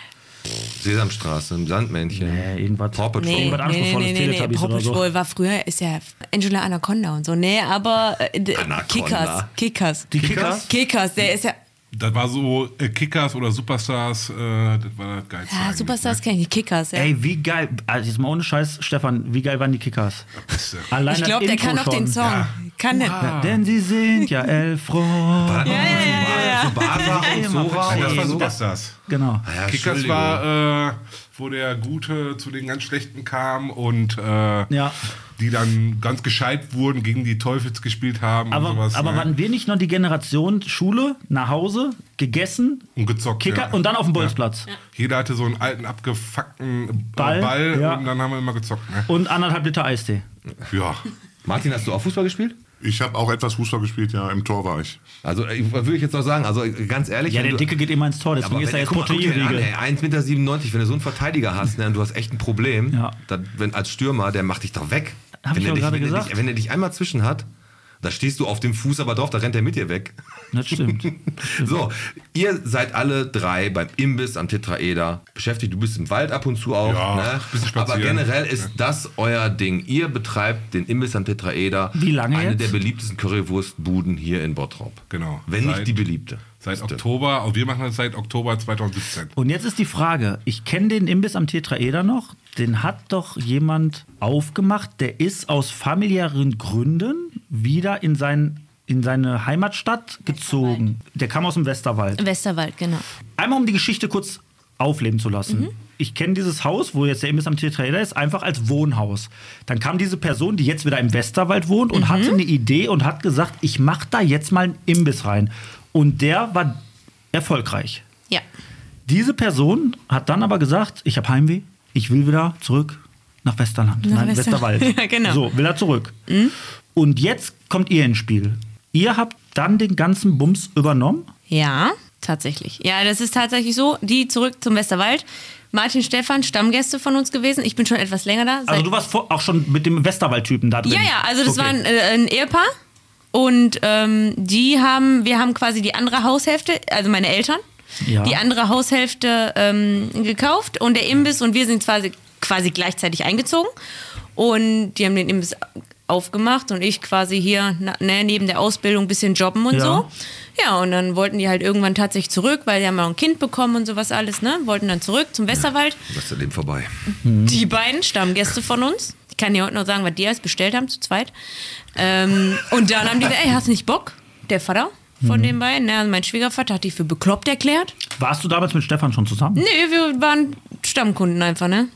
Sesamstraße, Sandmännchen. Nee, irgendwas. Paw Patrol. Nee, Irgendwas nee, nee, anspruchsvolles, nee, nee, nee. Teletubbies Paw oder so. Patrol war früher, ist ja Angela Anaconda und so. Nee, aber äh, d- Anaconda. Kickers. Kickers. Die Kickers? Kickers, der ist ja. Das war so äh, Kickers oder Superstars, äh, das war das Geilste. Ja, eigentlich, Superstars ne? kenne ich, die Kickers, ja. Ey, wie geil. Also jetzt mal ohne Scheiß, Stefan, wie geil waren die Kickers? Beste. Allein Ich das glaube, der Intro kann auch den schon. Song. Ja. Kann der. Ja, denn sie sind ja elf Freunde. Ja, ja, ja, so Basa und Immer Sora verstehen. und Das war so. Superstars. Genau. Ja, Kickers Entschuldigung. war, äh, wo der Gute zu den ganz Schlechten kam und äh, Ja. die dann ganz gescheit wurden, gegen die Teufels gespielt haben und Aber, sowas. aber ne? waren wir nicht noch die Generation Schule, nach Hause, gegessen, Und gezockt. Kicker ja. und dann auf dem Bolzplatz? Jeder hatte so einen alten, abgefuckten Ball, Ball, Ball ja. und dann haben wir immer gezockt. Ne? Und anderthalb Liter Eistee. Ja. Martin, hast du auch Fußball gespielt? Ich habe auch etwas Fußball gespielt, ja, im Tor war ich. Also, ich- was würde ich jetzt noch sagen? Also, ganz ehrlich. Ja, wenn der du- Dicke geht immer ins Tor, Aber deswegen wenn, ist er ey, jetzt guck mal, guck dir den an, Proteinriegel. ey, eins Komma siebenundneunzig Meter, wenn du so einen Verteidiger hast, ne, und du hast echt ein Problem, Ja. dann, wenn, als Stürmer, der macht dich doch weg. Hab wenn, ich er doch dich, gerade wenn, er gesagt. dich, wenn er dich einmal zwischen hat, da stehst du auf dem Fuß aber drauf, da rennt er mit dir weg. Das stimmt. So, ihr seid alle drei beim Imbiss am Tetraeder beschäftigt. Du bist im Wald ab und zu auch. Ja, ne? bisschen Aber spazieren. generell ist das euer Ding. Ihr betreibt den Imbiss am Tetraeder. Wie lange Eine jetzt? der beliebtesten Currywurstbuden hier in Bottrop. Genau. Wenn nicht Seit- die beliebte. Seit Oktober, und wir machen das seit Oktober zweitausendsiebzehn. Und jetzt ist die Frage, ich kenne den Imbiss am Tetraeder noch, den hat doch jemand aufgemacht, der ist aus familiären Gründen wieder in, sein, in seine Heimatstadt gezogen. Der kam aus dem Westerwald. Westerwald, genau. Einmal um die Geschichte kurz aufleben zu lassen. Ich kenne dieses Haus, wo jetzt der Imbiss am Tetraeder ist, einfach als Wohnhaus. Dann kam diese Person, die jetzt wieder im Westerwald wohnt und hatte eine Idee und hat gesagt, ich mache da jetzt mal einen Imbiss rein. Und der war erfolgreich. Ja. Diese Person hat dann aber gesagt, ich habe Heimweh, ich will wieder zurück nach Westerland, Nach nein, Wester- Westerwald. Ja, genau. So, will er zurück. Und jetzt kommt ihr ins Spiel. Ihr habt dann den ganzen Bums übernommen. Ja, tatsächlich. Ja, das ist tatsächlich so. Die zurück zum Westerwald. Martin, Stefan, Stammgäste von uns gewesen. Ich bin schon etwas länger da. Also seit- du warst vor, auch schon mit dem Westerwald-Typen da drin. Ja, ja, also das Okay. war ein, äh, ein Ehepaar. Und ähm, die haben, wir haben quasi die andere Haushälfte, also meine Eltern, Ja. die andere Haushälfte ähm, gekauft und der Imbiss und wir sind quasi, quasi gleichzeitig eingezogen. Und die haben den Imbiss aufgemacht und ich quasi hier na, ne, neben der Ausbildung ein bisschen jobben und Ja. so. Ja, und dann wollten die halt irgendwann tatsächlich zurück, weil die haben ja auch ein Kind bekommen und sowas alles, ne? Wollten dann zurück zum Westerwald. Das ist der Leben vorbei. Die beiden Stammgäste von uns. Ich kann dir heute noch sagen, was die alles bestellt haben, zu zweit. Ähm, und dann haben die gesagt, ey, hast du nicht Bock? Der Vater von den beiden, ne? Also mein Schwiegervater hat die für bekloppt erklärt. Warst du damals mit Stefan schon zusammen? Nee, wir waren Stammkunden einfach, ne?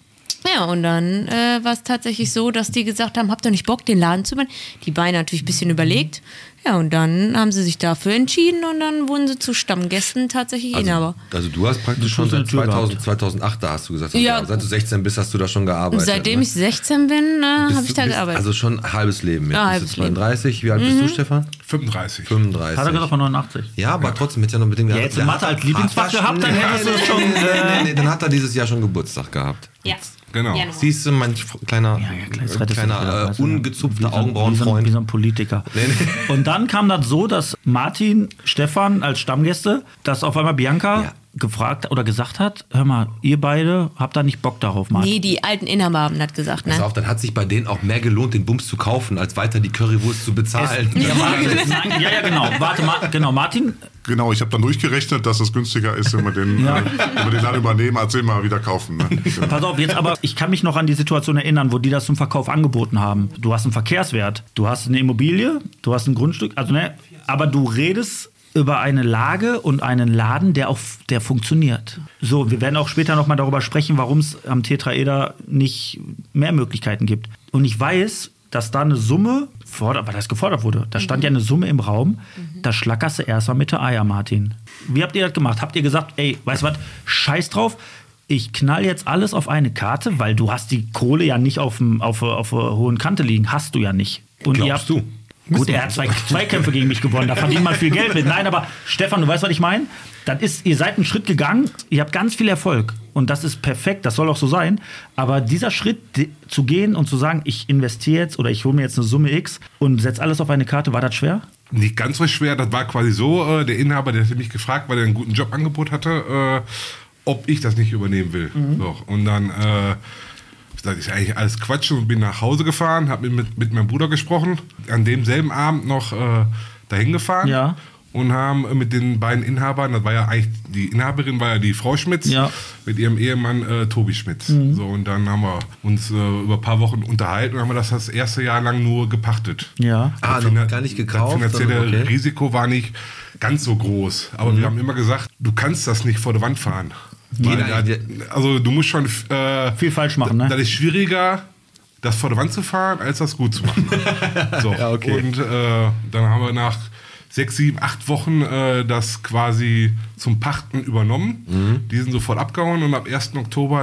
Ja, und dann äh, war es tatsächlich so, dass die gesagt haben, habt ihr nicht Bock, den Laden zu übernehmen? Die beiden natürlich ein bisschen überlegt. Ja, und dann haben sie sich dafür entschieden und dann wurden sie zu Stammgästen tatsächlich Inhaber. Also, also du hast praktisch schon seit zweitausend, zweitauntaucht, da hast du gesagt, ja. Seit du sechzehn bist, hast du da schon gearbeitet. Seitdem ne? ich sechzehn bin, äh, habe ich da bist, gearbeitet. Also schon ein halbes Leben. Jetzt Ja, bist halbes du zweiunddreißig. Wie alt bist Mhm. du, Stefan? fünfunddreißig. fünfunddreißig. Hat er gesagt von neunundachtzig? Ja, aber trotzdem hätte er noch mit dem Ja, jetzt in Mathe als Lieblingsfach gehabt, dann hättest du es schon. Nee, nee, nee, dann hat er dieses Jahr schon Geburtstag gehabt. Ja. Genau. Januar. Siehst du, mein kleiner, Ja, ja, klar, jetzt äh, rettest du dich wieder, kleiner weißt äh, du, ungezupfter wie so ein- Wie so, ein- Augenbrauenfreund. wie so ein Politiker. Nee, nee. Und dann kam das so, dass Martin, Stefan als Stammgäste, dass auf einmal Bianca Ja. gefragt oder gesagt hat, hör mal, ihr beide habt da nicht Bock darauf, Martin. Nee, die alten Inhaber haben das gesagt, Pass ne? auf, dann hat sich bei denen auch mehr gelohnt, den Bums zu kaufen, als weiter die Currywurst zu bezahlen. Ja, warte, nein, ja, ja, genau. Warte, Ma genau, Martin, Genau, ich habe dann durchgerechnet, dass es günstiger ist, wenn wir den, Ja. äh, wenn wir den Laden übernehmen, als immer wieder kaufen. Ne? Genau. pass auf, jetzt aber, ich kann mich noch an die Situation erinnern, wo die das zum Verkauf angeboten haben. Du hast einen Verkehrswert, du hast eine Immobilie, du hast ein Grundstück, also ne, aber du redest über eine Lage und einen Laden, der auch, der funktioniert. So, wir werden auch später noch mal darüber sprechen, warum es am Tetraeder nicht mehr Möglichkeiten gibt. Und ich weiß, dass da eine Summe, fordert, weil das gefordert wurde, da stand ja eine Summe im Raum, da schlackerst du erstmal mit der Eier, Martin. Wie habt ihr das gemacht? Habt ihr gesagt, ey, weißt du was, scheiß drauf, ich knall jetzt alles auf eine Karte, weil du hast die Kohle ja nicht auf, dem, auf, auf der hohen Kante liegen, hast du ja nicht. Und ihr habt, Glaubst du? Gut, er hat zwei Zweikämpfe gegen mich gewonnen, da verdient man viel Geld mit. Nein, aber Stefan, du weißt, was ich meine? Das ist, ihr seid einen Schritt gegangen, ihr habt ganz viel Erfolg und das ist perfekt, das soll auch so sein. Aber dieser Schritt die, zu gehen und zu sagen, ich investiere jetzt oder ich hole mir jetzt eine Summe X und setze alles auf eine Karte, war das schwer? Nicht ganz so schwer, das war quasi so, äh, der Inhaber, der hatte mich gefragt, weil er einen guten Jobangebot hatte, äh, ob ich das nicht übernehmen will. Mhm. So, und dann äh, das ist eigentlich alles Quatsch und bin nach Hause gefahren, habe mit, mit meinem Bruder gesprochen, an demselben Abend noch äh, dahin gefahren Ja. und haben mit den beiden Inhabern, das war ja eigentlich, die Inhaberin war ja die Frau Schmitz, Ja. mit ihrem Ehemann äh, Tobi Schmitz. So, und dann haben wir uns äh, über ein paar Wochen unterhalten und haben wir das das erste Jahr lang nur gepachtet. Ja. Ah, Das noch Finan- gar nicht gekauft. Das finanzielle sondern okay. Risiko war nicht ganz so groß. Aber wir haben immer gesagt, du kannst das nicht vor der Wand fahren. Weil Jeder- da, also du musst schon äh, Viel falsch machen, ne? Das ist schwieriger, das vor der Wand zu fahren, als das gut zu machen. So. Ja, okay. Und äh, dann haben wir nach sechs, sieben, acht Wochen äh, das quasi zum Pachten übernommen. Mhm. Die sind sofort abgehauen und ab ersten Oktober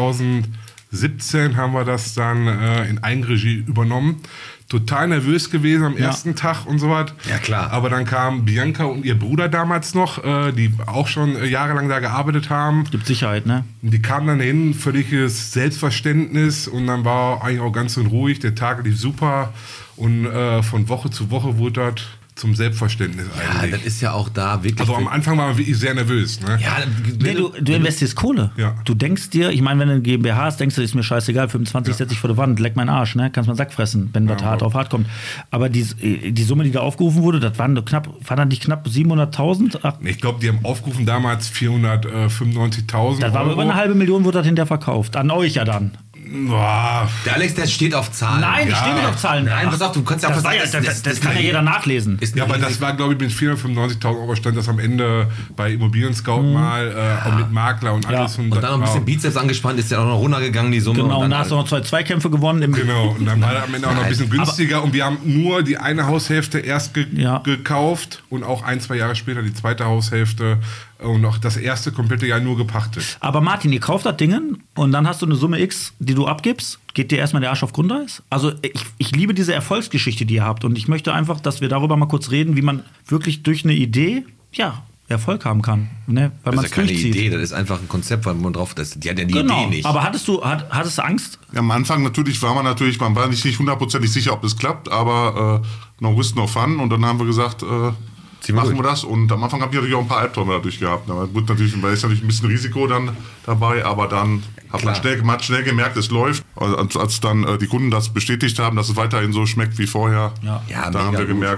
zweitausendsiebzehn haben wir das dann äh, in Eigenregie übernommen. Total nervös gewesen am Ja. ersten Tag und so was. Ja, klar. Aber dann kamen Bianca und ihr Bruder damals noch, äh, die auch schon äh, jahrelang da gearbeitet haben. Gibt Sicherheit, ne? Und die kamen dann hin, völliges Selbstverständnis und dann war eigentlich auch ganz und ruhig. Der Tag lief super und äh, von Woche zu Woche wurde das zum Selbstverständnis Ja, eigentlich. das ist ja auch da wirklich. Also am Anfang war man wirklich sehr nervös. Ne? ja, Nee, du, du investierst Kohle. Ja. Du denkst dir, ich meine, wenn du eine GmbH hast, denkst du, ist mir scheißegal, fünfundzwanzig setze ich vor der Wand, leck meinen Arsch, ne? Kannst mal einen Sack fressen, wenn das hart auf hart kommt. Aber die, die Summe, die da aufgerufen wurde, das waren nur knapp, waren das nicht knapp siebenhunderttausend? Ach, Ich glaube, die haben aufgerufen damals vierhundertfünfundneunzigtausend das war aber über eine halbe Million, wurde das hinterher verkauft. An euch ja dann. Boah, Der Alex, der steht auf Zahlen. Nein, ich stehe nicht auf Zahlen. Nein, Ach, pass auf, du kannst ja auch das, war sagen, ja, das- das, das- das, das kann ja kann- jeder nachlesen. Ist ja, aber ein das war, glaube ich, mit vierhundertfünfundneunzigtausend Euro stand das am Ende bei Immobilien Scout mal, äh, auch mit Makler und Ja. alles. Und dann noch ein bisschen Bizeps angespannt, ist ja auch noch runtergegangen, die Summe. Genau, und dann da hast du noch zwei Zweikämpfe gewonnen. Im Genau, und dann war das am Ende auch noch ein bisschen Aber- günstiger und wir haben nur die eine Haushälfte erst ge Ja. gekauft und auch ein, zwei Jahre später die zweite Haushälfte und auch das erste komplette Jahr nur gepachtet. Aber Martin, ihr kauft das Ding und dann hast du eine Summe X, die du abgibst. Geht dir erstmal der Arsch auf Grundeis? Also ich, ich liebe diese Erfolgsgeschichte, die ihr habt. Und ich möchte einfach, dass wir darüber mal kurz reden, wie man wirklich durch eine Idee, ja, Erfolg haben kann. Ne? Weil man Das es ist ja keine durchzieht. Idee, das ist einfach ein Konzept, weil man drauf, das, die hat ja die Genau. Idee nicht. Aber hattest du, hat, hattest du Angst? Ja, am Anfang natürlich war man natürlich, man war nicht nicht hundertprozentig sicher, ob das klappt, aber äh, no risk no fun. Und dann haben wir gesagt, äh, Zieh mal machen durch. wir das. Und am Anfang habe ich natürlich auch ein paar Albträume dadurch gehabt. Da wird natürlich, weil ist natürlich ein bisschen Risiko dann dabei, aber dann hat man Klar. schnell, man hat schnell gemerkt, es läuft. Als, als dann äh, die Kunden das bestätigt haben, dass es weiterhin so schmeckt wie vorher, Ja. Ja, dann mega haben wir gut. gemerkt,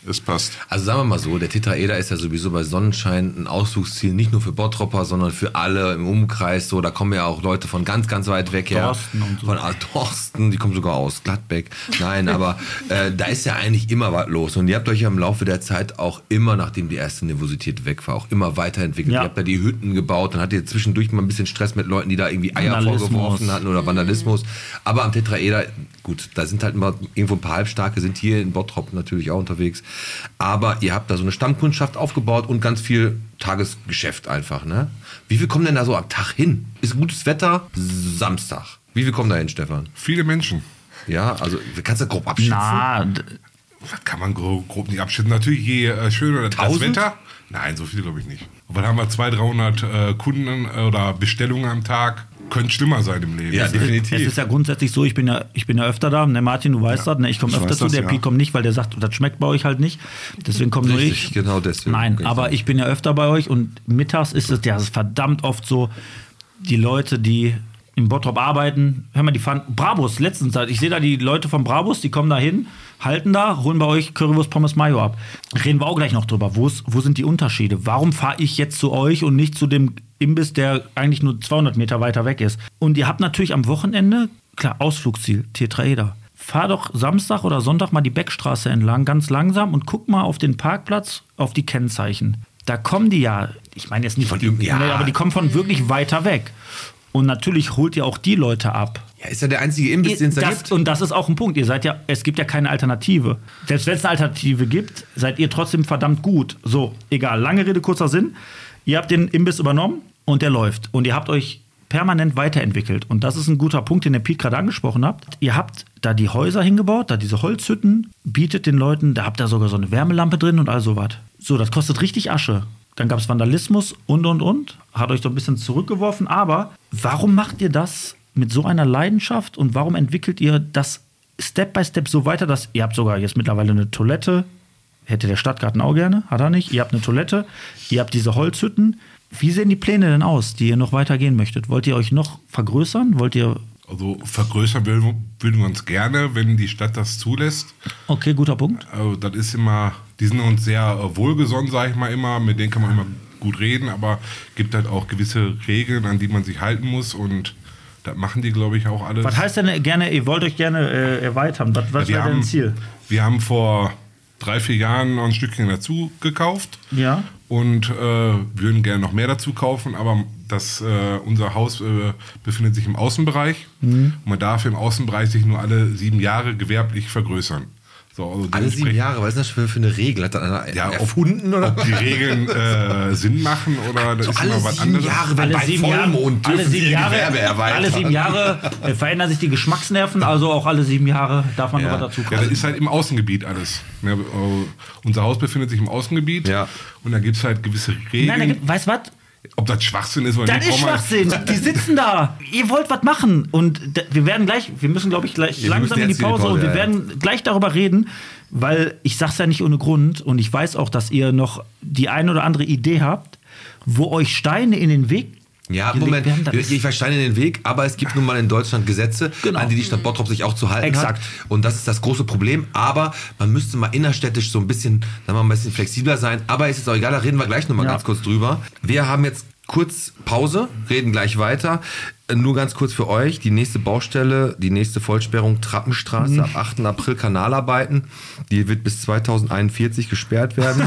es passt. Also sagen wir mal so, der Tetraeder ist ja sowieso bei Sonnenschein ein Ausflugsziel, nicht nur für Bottropper, sondern für alle im Umkreis. So, da kommen ja auch Leute von ganz, ganz weit weg her. Thorsten und so. Von ah, Thorsten, die kommen sogar aus Gladbeck. Nein, aber äh, da ist ja eigentlich immer was los. Und ihr habt euch ja im Laufe der Zeit auch immer, nachdem die erste Nervosität weg war, auch immer weiterentwickelt. Ja. Ihr habt da die Hütten gebaut, dann hattet ihr zwischendurch mal ein bisschen Stress mit Leuten, die da irgendwie Eier Vandalismus. vorgeworfen hatten oder Vandalismus. Aber am Tetraeder, gut, da sind halt immer irgendwo ein paar Halbstarke, sind hier in Bottrop natürlich auch unterwegs. Aber ihr habt da so eine Stammkundschaft aufgebaut und ganz viel Tagesgeschäft einfach, ne? Wie viel kommen denn da so am Tag hin? Ist gutes Wetter? Samstag. Wie viel kommen da hin, Stefan? Viele Menschen. Ja, also kannst du grob abschätzen? Na, d- Das kann man grob, grob nicht abschätzen. Natürlich, je äh, schöner das Tausend? Wetter. Nein, so viele glaube ich nicht. Aber dann haben wir zweihundert, dreihundert äh, Kunden äh, oder Bestellungen am Tag. Könnte schlimmer sein im Leben. Ja, es definitiv. ist ja grundsätzlich so, ich bin ja, ich bin ja öfter da. Ne, Martin, du weißt das. Ne, ich komme ich öfter weiß zu, das, der ja. Pi kommt nicht, weil der sagt, das schmeckt bei euch halt nicht. Deswegen komme nur Richtig, ich. genau deswegen. Nein, Okay, aber so. ich bin ja öfter bei euch und mittags ist es ja es ist verdammt oft so, die Leute, die im Bottrop arbeiten, hör mal, die fahren Brabus letztens, ich sehe da die Leute von Brabus, die kommen da hin, halten da, holen bei euch Currywurst Pommes Mayo ab. Reden wir auch gleich noch drüber. Wo, ist, wo sind die Unterschiede? Warum fahre ich jetzt zu euch und nicht zu dem Imbiss, der eigentlich nur zweihundert Meter weiter weg ist? Und ihr habt natürlich am Wochenende, klar, Ausflugsziel, Tetraeder. Fahr doch Samstag oder Sonntag mal die Beckstraße entlang, ganz langsam und guck mal auf den Parkplatz, auf die Kennzeichen. Da kommen die ja, ich meine jetzt nicht von Von- ja. aber die kommen von wirklich weiter weg. Und natürlich holt ihr auch die Leute ab. Ja, ist ja der einzige Imbiss, den es da Das, gibt. und das ist auch ein Punkt. Ihr seid ja, es gibt ja keine Alternative. Selbst wenn es eine Alternative gibt, seid ihr trotzdem verdammt gut. So, egal. Lange Rede, kurzer Sinn. Ihr habt den Imbiss übernommen und der läuft. Und ihr habt euch permanent weiterentwickelt. Und das ist ein guter Punkt, den der Piet gerade angesprochen hat. Ihr habt da die Häuser hingebaut, da diese Holzhütten, bietet den Leuten, da habt ihr sogar so eine Wärmelampe drin und all sowas. So, das kostet richtig Asche. Dann gab es Vandalismus und, und, und. Hat euch so ein bisschen zurückgeworfen. Aber warum macht ihr das mit so einer Leidenschaft und warum entwickelt ihr das Step by Step so weiter, dass ihr habt sogar jetzt mittlerweile eine Toilette, hätte der Stadtgarten auch gerne, hat er nicht. Ihr habt eine Toilette, ihr habt diese Holzhütten. Wie sehen die Pläne denn aus, die ihr noch weiter gehen möchtet? Wollt ihr euch noch vergrößern? Wollt ihr... Also vergrößern würden, würden wir uns gerne, wenn die Stadt das zulässt. Okay, guter Punkt. Also das ist immer, die sind uns sehr äh, wohlgesonnen, sage ich mal immer. Mit denen kann man immer gut reden, aber gibt halt auch gewisse Regeln, an die man sich halten muss und das machen die, glaube ich, auch alles. Was heißt denn gerne, ihr wollt euch gerne äh, erweitern? Was, was wir wäre denn haben, ein Ziel? Wir haben vor drei, vier Jahren noch ein Stückchen dazu gekauft. Ja. Und äh, würden gerne noch mehr dazu kaufen, aber das, äh, unser Haus äh, befindet sich im Außenbereich. Mhm. Und man darf im Außenbereich sich nur alle sieben Jahre gewerblich vergrößern. So, also Alle sieben dementsprechend- Jahre, was ist das für, für eine Regel? Hat da einer Ja, ob- erfunden? Oder? Ob die Regeln äh, Sinn machen oder das ist alle immer was sieben anderes. Jahre, wenn Alle bei sieben, Jahre, Vollmond alle, dürfen sieben wir Jahre, Gewerbe erweitern. alle sieben Jahre äh, verändern sich die Geschmacksnerven, also auch alle sieben Jahre darf man Ja. noch was dazu Ja, kaufen. das ist halt im Außengebiet alles. Ja, äh, unser Haus befindet sich im Außengebiet Ja. und da gibt es halt gewisse Regeln. Nein, da gibt, weißt du was? Ob das Schwachsinn ist oder Das nicht. ist braucht man- Schwachsinn. Die sitzen da. Ihr wollt was machen. Und d- wir werden gleich, wir müssen, glaube ich, gleich wir langsam müssen in die jetzt in die Pause Pause, und wir ja, ja. werden gleich darüber reden, weil ich sag's ja nicht ohne Grund und ich weiß auch, dass ihr noch die eine oder andere Idee habt, wo euch Steine in den Weg Ja, gelegt Moment, werden. Das ich, ist- ich versteine den Weg, aber es gibt nun mal in Deutschland Gesetze, Genau. an die die Stadt Bottrop sich auch zu halten Exakt. hat. Und das ist das große Problem. Aber man müsste mal innerstädtisch so ein bisschen, sagen wir mal, ein bisschen flexibler sein. Aber ist jetzt auch egal, da reden wir gleich noch mal Ja. ganz kurz drüber. Wir haben jetzt kurz Pause, reden gleich weiter. Äh, Nur ganz kurz für euch, die nächste Baustelle, die nächste Vollsperrung Trappenstraße Mhm. ab achten April Kanalarbeiten. Die wird bis zweitausendeinundvierzig gesperrt werden.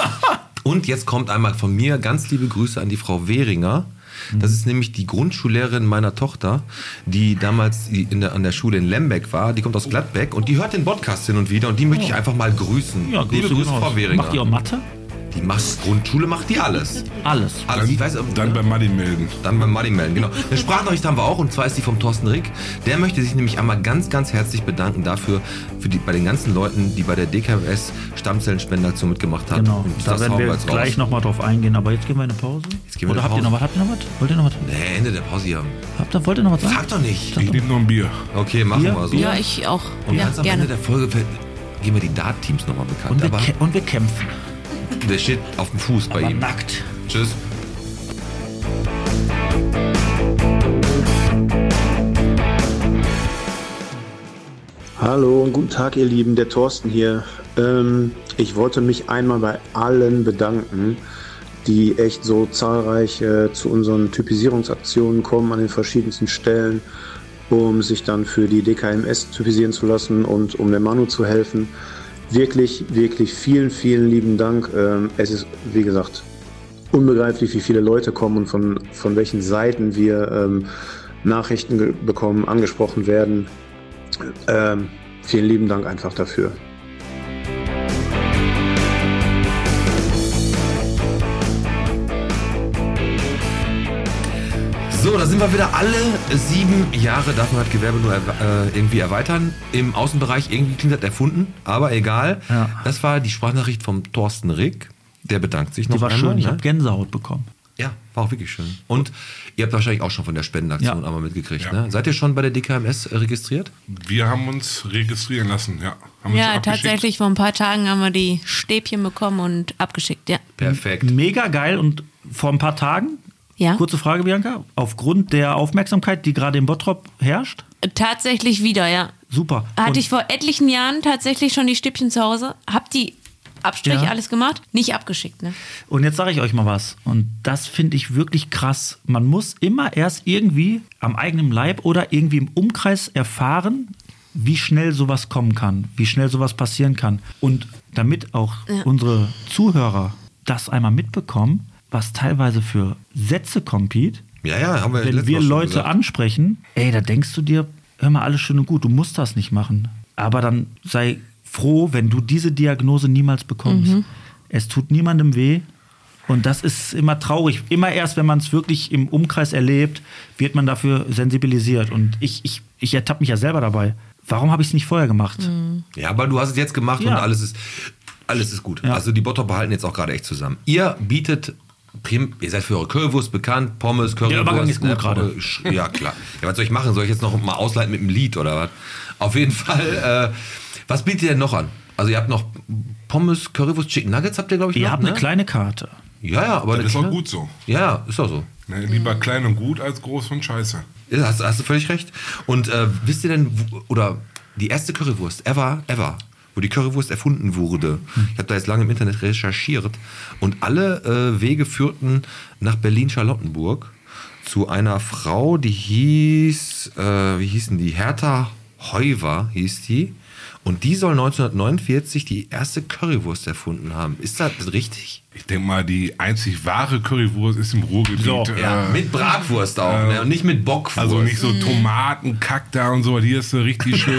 Und jetzt kommt einmal von mir ganz liebe Grüße an die Frau Wehringer. Das ist nämlich die Grundschullehrerin meiner Tochter, die damals in der, an der Schule in Lembeck war. Die kommt aus Gladbeck und die hört den Podcast hin und wieder und die möchte ich einfach mal grüßen. Ja, Liebe Grüße, gehen raus. Frau Wehringer. Macht ihr auch Mathe? Die macht Grundschule, macht die alles. Alles. Alles. Ich weiß, Dann beim Muddy melden. dann beim Muddy melden, genau. Eine Sprachnachricht haben wir auch und zwar ist die vom Thorsten Rick. Der möchte sich nämlich einmal ganz, ganz herzlich bedanken dafür, für die, bei den ganzen Leuten, die bei der D K W S Stammzellenspenderaktion mitgemacht haben. Genau. Und Da das werden hauen wir jetzt gleich raus. nochmal drauf eingehen, aber jetzt gehen wir in eine Pause. Jetzt gehen wir in Oder eine habt ihr Pause. noch was? Habt ihr noch was? Wollt ihr noch was? Nee, Ende der Pause hier. Habt ihr, wollt ihr noch was sagen? Frag doch nicht. Ich nehme noch ein Bier. Okay, machen Bier? wir so. Ja, ich auch. Und Ja, ganz am gerne. Ende der Folge fällt- geben wir die Dart-Teams nochmal bekannt. Und wir, Aber kä- und wir kämpfen. der steht auf dem Fuß bei Aber ihm. nackt. Tschüss. Hallo und guten Tag, ihr Lieben, der Thorsten hier. Ähm, ich wollte mich einmal bei allen bedanken, die echt so zahlreich äh, zu unseren Typisierungsaktionen kommen an den verschiedensten Stellen, um sich dann für die D K M S typisieren zu lassen und um der Manu zu helfen. Wirklich, wirklich vielen, vielen lieben Dank. Ähm, es ist, wie gesagt, unbegreiflich, wie viele Leute kommen und von, von welchen Seiten wir ähm, Nachrichten ge- bekommen, angesprochen werden. Ähm, vielen lieben Dank einfach dafür. So, da sind wir wieder. Alle sieben Jahre darf man das Gewerbe nur erwe- äh, irgendwie erweitern. Im Außenbereich irgendwie klingt das erfunden, aber egal. Ja. Das war die Sprachnachricht vom Thorsten Rick. Der bedankt sich noch Die war einmal. schön, ich Ne? habe Gänsehaut bekommen. Ja, war auch wirklich schön. Und ihr habt wahrscheinlich auch schon von der Spendenaktion Ja. einmal mitgekriegt. Ja. Ne? Seid ihr schon bei der D K M S registriert? Wir haben uns registrieren lassen, ja. Haben uns Ja, abgeschickt. tatsächlich, vor ein paar Tagen haben wir die Stäbchen bekommen und abgeschickt, ja. Perfekt. Mega geil und vor ein paar Tagen, Ja. kurze Frage, Bianca, aufgrund der Aufmerksamkeit, die gerade in Bottrop herrscht, Tatsächlich wieder, ja. super. Hatte Und ich vor etlichen Jahren tatsächlich schon die Stäbchen zu Hause, hab die Abstriche Ja. alles gemacht, nicht abgeschickt, ne? Und jetzt sage ich euch mal was. Und das finde ich wirklich krass. Man muss immer erst irgendwie am eigenen Leib oder irgendwie im Umkreis erfahren, wie schnell sowas kommen kann, wie schnell sowas passieren kann. Und damit auch Ja. unsere Zuhörer das einmal mitbekommen, was teilweise für Sätze kommt, Piet, Ja, ja, haben wir wenn letztes wir Mal schon Leute gesagt. ansprechen, ey, da denkst du dir, hör mal, alles schön und gut, du musst das nicht machen. Aber dann sei froh, wenn du diese Diagnose niemals bekommst. Mhm. Es tut niemandem weh. Und das ist immer traurig. Immer erst, wenn man es wirklich im Umkreis erlebt, wird man dafür sensibilisiert. Und ich, ich, ich ertappe mich ja selber dabei. Warum habe ich es nicht vorher gemacht? Mhm. Ja, aber du hast es jetzt gemacht Ja. und alles ist, alles ist gut. Ja. Also die Bottrop behalten jetzt auch gerade echt zusammen. Ihr bietet, prim, ihr seid für eure Currywurst bekannt, Pommes, Currywurst. Der Übergang ist gut ne, gerade. Sch- Ja, klar. Ja, was soll ich machen? Soll ich jetzt noch mal ausleiten mit einem Lied oder was? Auf jeden Fall, äh, was bietet ihr denn noch an? Also ihr habt noch Pommes, Currywurst, Chicken Nuggets habt ihr, glaube ich, Ihr noch, habt ne? eine kleine Karte. Ja, ja, aber Das eine ist auch kleine- gut so. Ja, ist auch so. Ne, lieber klein und gut als groß und scheiße. Ja, hast, hast du völlig recht. Und äh, wisst ihr denn, wo, oder die erste Currywurst ever, ever, wo die Currywurst erfunden wurde. Ich habe da jetzt lange im Internet recherchiert und alle äh, Wege führten nach Berlin-Charlottenburg zu einer Frau, die hieß, äh, wie hießen die? Hertha Heuwer hieß die. Und die soll neunzehnhundertneunundvierzig die erste Currywurst erfunden haben. Ist das richtig? Ich denke mal, die einzig wahre Currywurst ist im Ruhrgebiet. So, Ja, äh, mit Bratwurst auch, ne? Und nicht mit Bockwurst. Also nicht so Tomatenkack da und so. Hier ist so richtig schön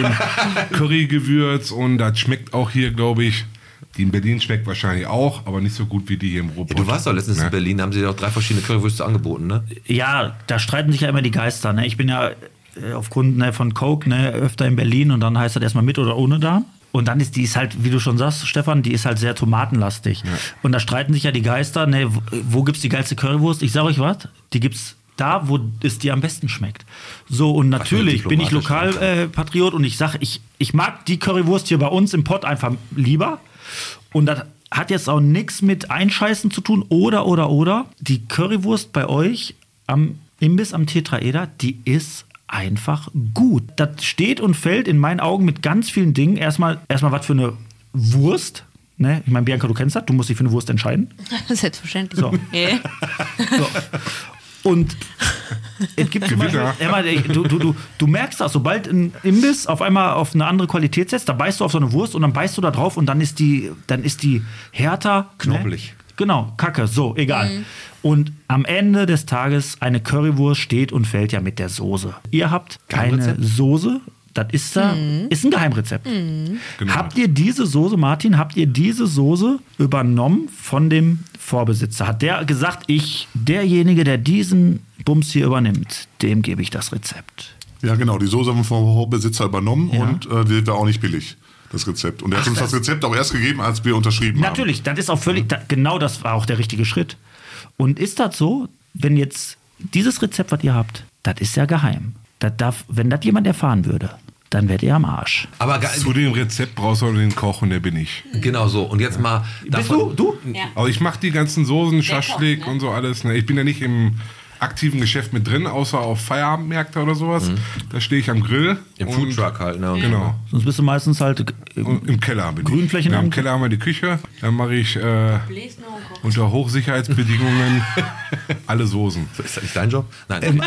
Currygewürz und das schmeckt auch hier, glaube ich. Die in Berlin schmeckt wahrscheinlich auch, aber nicht so gut wie die hier im Ruhrpott. Du warst doch letztens Ne? in Berlin, da haben sie dir auch drei verschiedene Currywürste angeboten, ne? Ja, da streiten sich ja immer die Geister. Ne? Ich bin ja äh, aufgrund ne, von Coke ne, öfter in Berlin und dann heißt das erstmal mit oder ohne Darm. Und dann ist die ist halt, wie du schon sagst, Stefan, die ist halt sehr tomatenlastig. Und da streiten sich ja die Geister, ne, wo, wo gibt's die geilste Currywurst? Ich sag euch was, die gibt's da, wo es dir am besten schmeckt. So, und natürlich bin ich diplomatisch Lokalpatriot äh, Patriot und ich sage, ich, ich mag die Currywurst hier bei uns im Pott einfach lieber. Und das hat jetzt auch nichts mit Einscheißen zu tun. Oder, oder, oder. Die Currywurst bei euch am Imbiss am Tetraeder, die ist einfach gut. Das steht und fällt in meinen Augen mit ganz vielen Dingen. Erstmal, erstmal was für eine Wurst. Ne? Ich meine, Bianca, du kennst das. Du musst dich für eine Wurst entscheiden. Selbstverständlich. So. Ja. So. Und es gibt zum Beispiel, Gewinner. Emma, du, du, du, du merkst das, sobald ein Imbiss auf einmal auf eine andere Qualität setzt, da beißt du auf so eine Wurst und dann beißt du da drauf und dann ist die, dann ist die härter. Knoppelig. Ne? Genau, Kacke, so, egal. Und am Ende des Tages, eine Currywurst steht und fällt ja mit der Soße. Ihr habt keine Geheimrezept? Soße, das ist da, ist ein Geheimrezept. Genau. Habt ihr diese Soße, Martin, habt ihr diese Soße übernommen von dem Vorbesitzer? Hat der gesagt, ich, derjenige, der diesen Bums hier übernimmt, dem gebe ich das Rezept? Ja, genau. Die Soße haben wir vom Vorbesitzer übernommen Ja. und äh, die war auch nicht billig, das Rezept. Und er hat uns das Rezept auch erst gegeben, als wir unterschrieben haben. Natürlich, das ist auch völlig, da, genau das war auch der richtige Schritt. Und ist das so, wenn jetzt dieses Rezept, was ihr habt, das ist ja geheim. Das darf, wenn das jemand erfahren würde, dann wärt ihr am Arsch. Aber ge- Zu dem Rezept brauchst du den Koch und der bin ich. genau so. Und jetzt mal. Bist du? Du? Ja. Aber ich mache die ganzen Soßen, Koch, Schaschlik ne? und so alles. Ne? Ich bin ja nicht im aktiven Geschäft mit drin, außer auf Feierabendmärkte oder sowas. Mhm. Da stehe ich am Grill. Im Foodtruck halt, ne? Genau. Sonst bist du meistens halt im, im Keller. Bin Grünflächen ja, im Keller haben wir die Küche. Da mache ich äh, unter Hochsicherheitsbedingungen alle Soßen. Ist das nicht dein Job? Nein. Ähm,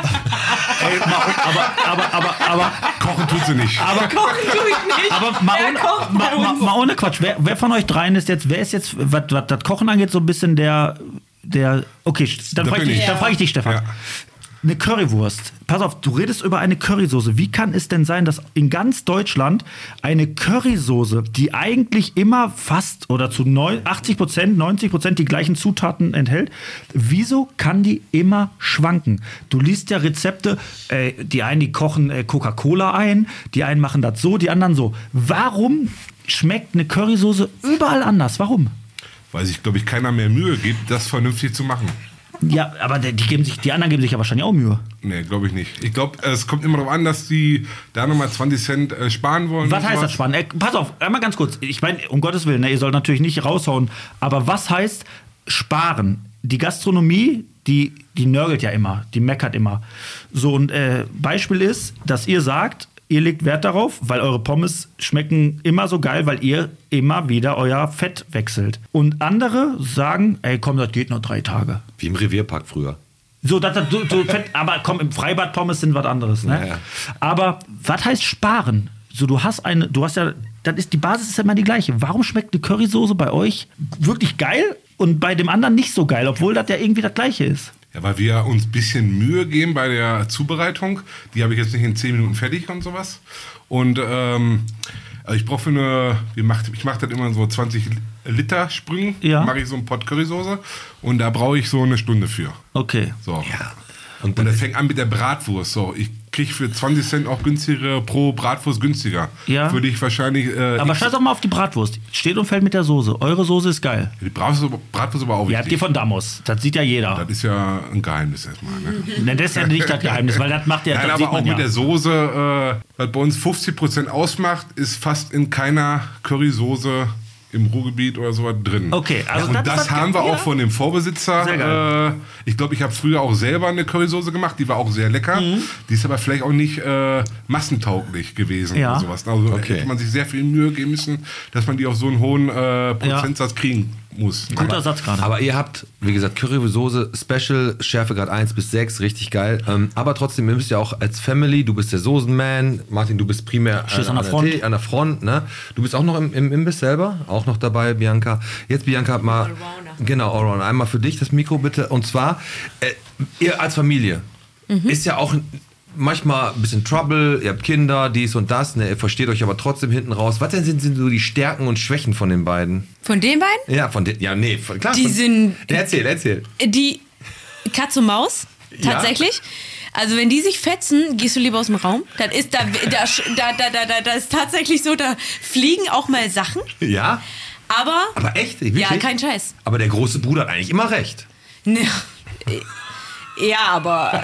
ey, mal, aber, aber, aber, aber, kochen tut sie nicht. Aber kochen tue ich nicht. Aber mal ohne, mal, mal, mal ohne Quatsch. Wer, wer von euch dreien ist jetzt, wer ist jetzt, was, was das Kochen angeht, so ein bisschen der, der, okay, dann Da frage bin ich, ich. dann frag ich dich, Stefan. Ja. Eine Currywurst. Pass auf, du redest über eine Currysoße. Wie kann es denn sein, dass in ganz Deutschland eine Currysoße, die eigentlich immer fast oder zu achtzig Prozent, neunzig Prozent die gleichen Zutaten enthält, wieso kann die immer schwanken? Du liest ja Rezepte, äh, die einen, die kochen äh, Coca-Cola ein, die einen machen das so, die anderen so. Warum schmeckt eine Currysoße überall anders? Warum? Weil sich, glaube ich, keiner mehr Mühe gibt, das vernünftig zu machen. Ja, aber die, geben sich, die anderen geben sich ja wahrscheinlich auch Mühe. Nee, glaube ich nicht. Ich glaube, es kommt immer darauf an, dass die da nochmal zwanzig Cent äh, sparen wollen. Was heißt das sparen? Äh, pass auf, einmal ganz kurz. Ich meine, um Gottes Willen, ne, ihr sollt natürlich nicht raushauen. Aber was heißt sparen? Die Gastronomie, die, die nörgelt ja immer, die meckert immer. So ein äh, Beispiel ist, dass ihr sagt, ihr legt Wert darauf, weil eure Pommes schmecken immer so geil, weil ihr immer wieder euer Fett wechselt. Und andere sagen, ey komm, das geht nur drei Tage. Wie im Revierpark früher. So, das, das, so, so Fett, aber komm, im Freibad Pommes sind was anderes. Ne? Ja, ja. Aber was heißt sparen? So, du hast eine, du hast ja, das ist, die Basis ist ja immer die gleiche. Warum schmeckt eine Currysoße bei euch wirklich geil und bei dem anderen nicht so geil, obwohl das ja irgendwie das Gleiche ist? Ja, weil wir uns ein bisschen Mühe geben bei der Zubereitung. Die habe ich jetzt nicht in zehn Minuten fertig und sowas. Und ähm, also ich brauche für eine, wie macht, ich mache das immer in so zwanzig Liter Sprüngen, Ja. mache ich so einen Pot Currysoße und da brauche ich so eine Stunde für. Okay. So. Ja. Und, und das fängt an mit der Bratwurst. So, ich kriege für zwanzig Cent auch günstigere pro Bratwurst günstiger. Ja. Würde ich wahrscheinlich. Äh, Aber ich, scheiß doch mal auf die Bratwurst. Steht und fällt mit der Soße. Eure Soße ist geil. die Bratwurst, Bratwurst aber auch Die habt ihr wichtig. von Damos. Das sieht ja jeder. Das ist ja ein Geheimnis erstmal. Ne? Ne, das ist ja nicht das Geheimnis, weil das macht ja, Nein, das aber sieht man auch ja. mit der Soße, äh, was bei uns fünfzig Prozent ausmacht, ist fast in keiner Currysoße im Ruhrgebiet oder sowas drin. Okay, also und das das, ist das- haben wir ja. auch von dem Vorbesitzer. Sehr geil. Äh, ich glaube, ich habe früher auch selber eine Currysoße gemacht, die war auch sehr lecker. Mhm. Die ist aber vielleicht auch nicht äh, massentauglich gewesen Ja. oder sowas. Also Okay. hätte man sich sehr viel Mühe geben müssen, dass man die auf so einen hohen äh, Prozentsatz kriegen muss. Guter Satz gerade. Aber ihr habt, wie gesagt, Currysoße Special, Schärfegrad eins bis sechs, richtig geil. Ähm, aber trotzdem, ihr müsst ja auch als Family, du bist der Soßenman, Martin, du bist primär Stehst an, an der Front. Tee- an der Front, ne? Du bist auch noch im, im Imbiss selber, auch noch dabei, Bianca. Jetzt, Bianca, mal, Allrounder. genau, Allrounder. Einmal für dich das Mikro bitte. Und zwar, äh, ihr als Familie ist ja auch manchmal ein bisschen Trouble, ihr habt Kinder, dies und das, ne? Ihr versteht euch aber trotzdem hinten raus. Was denn sind, sind so die Stärken und Schwächen von den beiden? Von den beiden? Ja, von den, ja, nee, von, klar. Die von, sind- Ja, erzähl, erzähl. Die Katz und Maus, tatsächlich. Also wenn die sich fetzen, gehst du lieber aus dem Raum. Das ist, da, da, da, da, da, da, da ist tatsächlich so, da fliegen auch mal Sachen. Ja, Aber, aber echt? Wirklich? ja, kein Scheiß. Aber der große Bruder hat eigentlich immer recht. Ne, ja, aber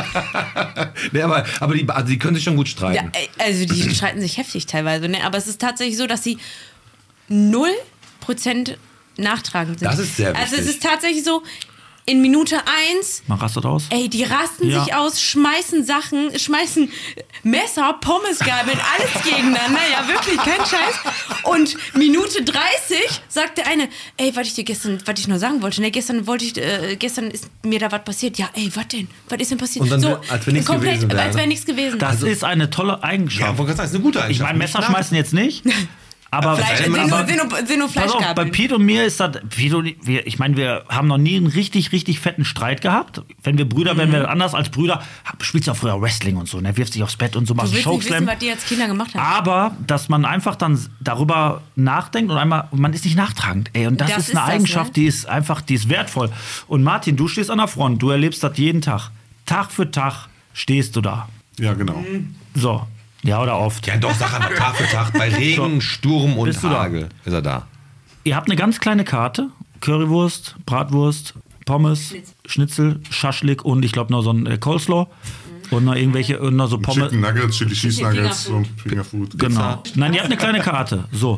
Nee, aber aber die, also die können sich schon gut streiten. ja, also die streiten sich heftig teilweise. Ne? Aber es ist tatsächlich so, dass sie null Prozent nachtragend sind. Das ist sehr Also es wichtig. ist tatsächlich so, in Minute eins, Man rastet aus. ey, die rasten Ja. sich aus, schmeißen Sachen, schmeißen Messer, Pommesgabeln, alles gegeneinander. Ja, wirklich, kein Scheiß. Und Minute dreißig sagt der eine, ey, was ich dir gestern, was ich nur sagen wollte, ne, gestern wollte ich, äh, gestern ist mir da was passiert. Ja, ey, was denn? Was ist denn passiert? Und dann, als wenn nichts komplett, gewesen wäre, als ne? wäre nichts gewesen. Das ist eine tolle Ja, Eigenschaft. wollte gerade sagen, ist eine gute Ich Eigenschaft. meine, Messer schmeißen jetzt nicht. Aber, Fleisch, Fleisch- sind nur, aber- sind nur, sind nur pass auf, bei Fleischgabeln. Pete und mir ist das, Pete und wir, ich meine, wir haben noch nie einen richtig, richtig fetten Streit gehabt. Wenn wir Brüder wären, wären wir anders als Brüder. Spielst ja auch früher Wrestling und so, ne? Wirfst dich aufs Bett und so, Du machst willst nicht wissen, Chokeslam. was die als Kinder gemacht haben. Aber, dass man einfach dann darüber nachdenkt und einmal, man ist nicht nachtragend. Ey, und das, Das ist ist eine das, Eigenschaft, ne? die ist einfach, die ist wertvoll. Und Martin, du stehst an der Front, du erlebst das jeden Tag. Tag für Tag stehst du da. Ja, genau. So. Ja, oder oft. Ja, doch, sag einmal Tag für Tag. Bei Regen, Sturm und Bist du da? Hagel ist er da. Ihr habt eine ganz kleine Karte. Currywurst, Bratwurst, Pommes, Schnitzel, Schaschlik und ich glaube noch so ein äh, Coleslaw. Und noch irgendwelche, und noch so Pommes. Chicken Nuggets, Chili Cheese Bisschen Nuggets Fingerfood. und Fingerfood. Genau. Nein, ihr habt eine kleine Karte. So.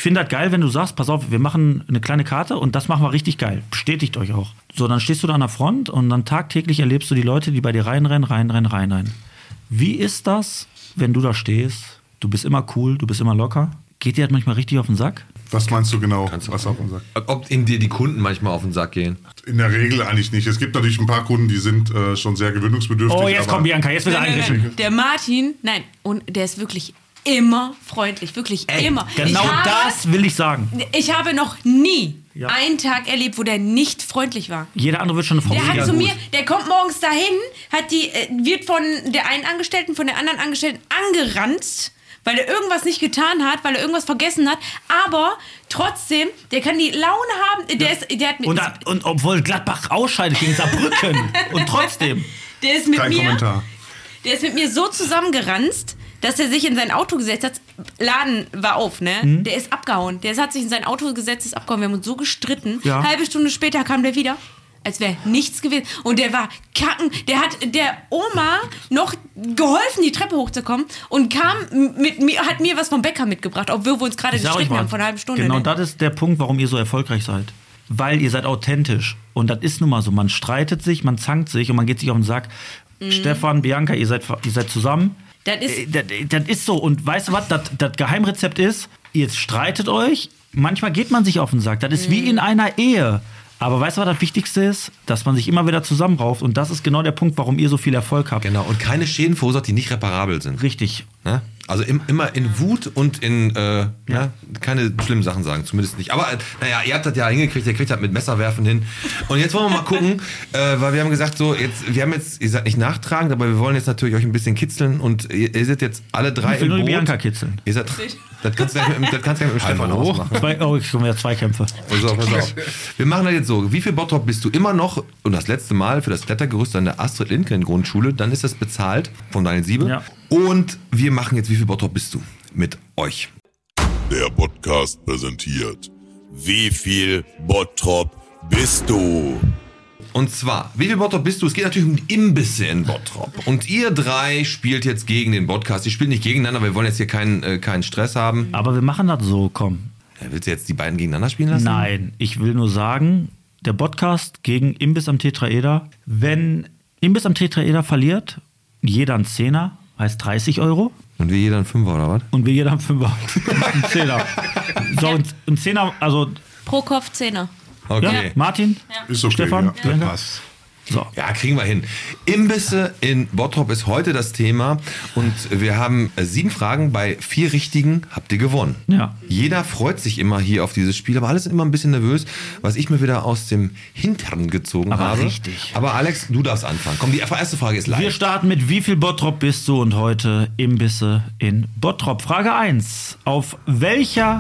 finde das geil, wenn du sagst, pass auf, wir machen eine kleine Karte und das machen wir richtig geil. Bestätigt euch auch. So, dann stehst du da an der Front und dann tagtäglich erlebst du die Leute, die bei dir reinrennen, reinrennen, reinrennen. Wie ist das, wenn du da stehst? Du bist immer cool, du bist immer locker. Geht dir das manchmal richtig auf den Sack? Was meinst du genau, Kannst du was auf den Sack? Ob in dir die Kunden manchmal auf den Sack gehen? In der Regel eigentlich nicht. Es gibt natürlich ein paar Kunden, die sind äh, schon sehr gewöhnungsbedürftig. Oh, jetzt aber kommt Bianca, jetzt wird er einrichten. Der Martin, nein, und der ist wirklich immer freundlich, wirklich Ey, immer. genau ich habe, das will ich sagen. Ich habe noch nie Ja. einen Tag erlebt, wo der nicht freundlich war. Jeder andere wird schon eine Frau. Der hat Ja, zu gut. mir, der kommt morgens dahin, hat die, äh, wird von der einen Angestellten, von der anderen Angestellten angeranzt, weil er irgendwas nicht getan hat, weil er irgendwas vergessen hat. Aber trotzdem, der kann die Laune haben. Der, ist, der hat mit, Und, da, und obwohl Gladbach ausscheidet gegen Saarbrücken. Und trotzdem. der ist mit Kein mir, Kommentar. der ist mit mir so zusammengeranzt, dass er sich in sein Auto gesetzt hat. Laden war auf, ne? Mhm. Der ist abgehauen. Der hat sich in sein Auto gesetzt, ist abgehauen. Wir haben uns so gestritten. Ja. Halbe Stunde später kam der wieder. Als wäre nichts gewesen. Und der war kacken. Der hat der Oma noch geholfen, die Treppe hochzukommen. Und kam mit mir, hat mir was vom Bäcker mitgebracht, obwohl wir uns gerade Ich sag euch gestritten mal, haben vor einer halben Stunde. genau ne? das ist der Punkt, warum ihr so erfolgreich seid. Weil ihr seid authentisch. Und das ist nun mal so. Man streitet sich, man zankt sich und man geht sich auf den Sack. Mhm. Stefan, Bianca, ihr seid, ihr seid zusammen. Das ist, Äh, Das, das ist so. Und weißt du was? Das, das Geheimrezept ist, ihr streitet euch. Manchmal geht man sich auf den Sack. Das ist wie in einer Ehe. Aber weißt du, was das Wichtigste ist? Dass man sich immer wieder zusammenrauft. Und das ist genau der Punkt, warum ihr so viel Erfolg habt. Genau, und keine Schäden verursacht, die nicht reparabel sind. Richtig. Ne? Also im, immer in Wut und in äh, ja, keine schlimmen Sachen sagen, zumindest nicht. Aber äh, naja, ihr habt das ja hingekriegt, ihr kriegt das mit Messerwerfen hin. Und jetzt wollen wir mal gucken, äh, weil wir haben gesagt, so jetzt, wir haben jetzt, ihr seid nicht nachtragend, aber wir wollen jetzt natürlich euch ein bisschen kitzeln und ihr, ihr seid jetzt alle drei Ich will im nur die Boot. Bianca kitzeln. Ihr seid, das kannst du gleich mit, das kannst du gleich mit dem Stefan Hallo? ausmachen. Zwei, oh, ich komme wieder Zweikämpfe. Pass auf, pass auf. Wir machen das jetzt so. Wie viel Bottrop bist du immer noch und das letzte Mal für das Klettergerüst an der Astrid Lindgren Grundschule? Dann ist das bezahlt von Daniel Siebe. Ja. Und wir machen jetzt, wie viel Bottrop bist du mit euch? Der Podcast präsentiert. Wie viel Bottrop bist du? Und zwar, wie viel Bottrop bist du? Es geht natürlich um die Imbisse in Bottrop. Und ihr drei spielt jetzt gegen den Podcast. Ihr spielt nicht gegeneinander, wir wollen jetzt hier keinen, äh, keinen Stress haben. Aber wir machen das so, komm. Ja, willst du jetzt die beiden gegeneinander spielen lassen? Nein, ich will nur sagen, der Podcast gegen Imbiss am Tetraeder. Wenn Imbiss am Tetraeder verliert, jeder ein Zehner, heißt dreißig Euro. Und wir jeder ein Fünfer, oder was? Und wir jeder ein Fünfer. ein Zehner. So, ein, ein Zehner, also, pro Kopf Zehner. Okay. ja, Martin, Ist okay, Stefan, ja. Das Bianca? passt. So. Ja, kriegen wir hin. Imbisse in Bottrop ist heute das Thema. Und wir haben äh, sieben Fragen. Bei vier richtigen habt ihr gewonnen. Ja. Jeder freut sich immer hier auf dieses Spiel, aber alle sind immer ein bisschen nervös, was ich mir wieder aus dem Hintern gezogen Aber habe. richtig. Aber Alex, du darfst anfangen. Komm, die erste Frage ist Wir leicht. starten mit wie viel Bottrop bist du und heute Imbisse in Bottrop. Frage eins. Auf welcher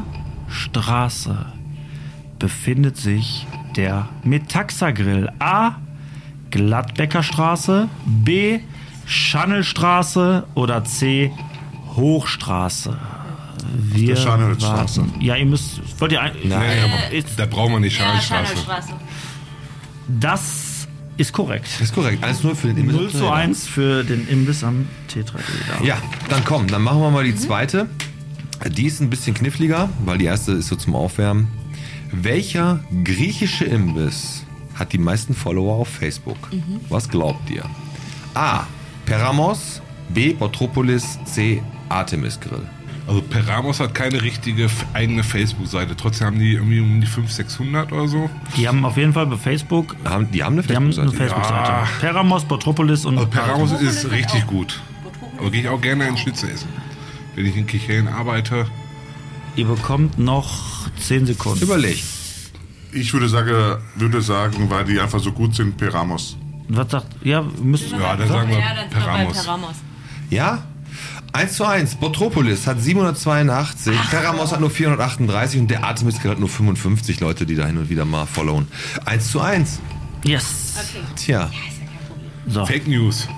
Straße befindet sich der Metaxa-Grill? A. Gladbecker Straße, B. Schanelstraße oder C. Hochstraße? Wir der Schanelstraße. warten. Ja, ihr müsst. Wollt ihr ein, Nein, Äh, ist, Da brauchen wir nicht Ja, Schanelstraße. Schanelstraße. das ist korrekt. Das ist korrekt. Alles nur für den Imbiss. null zu eins für den Imbiss am Tetraeder. Ja, dann komm, dann machen wir mal die zweite. Die ist ein bisschen kniffliger, weil die erste ist so zum Aufwärmen. Welcher griechische Imbiss hat die meisten Follower auf Facebook? Was glaubt ihr? A. Peramos, B. Botropolis, C. Artemis Grill. Also Peramos hat keine richtige f- eigene Facebook-Seite. Trotzdem haben die irgendwie um die fünfhundert, sechshundert oder so. Die haben auf jeden Fall bei Facebook, Haben, die haben eine die haben eine Facebook-Seite. Facebook-Seite. Ja. Peramos, Botropolis und Also Peramos Botropolis ist hat richtig auch- gut. Aber gehe ich auch gerne in Schnitzel essen. Wenn ich in Kichellen arbeite. ihr bekommt noch zehn Sekunden. Überlegt. Ich würde sagen, würde sagen, weil die einfach so gut sind, Peramos. Was sagt, ja, müsst, Ja, dann sagen wir Ja, dann sind wir bei Peramos. Peramos. Ja? eins zu eins. Botropolis hat siebenhundertzweiundachtzig, Peramos hat nur vierhundertachtunddreißig und der Artemis Grill hat nur fünfundfünfzig Leute, die da hin und wieder mal followen. eins zu eins. yes. Tja, So. Fake News.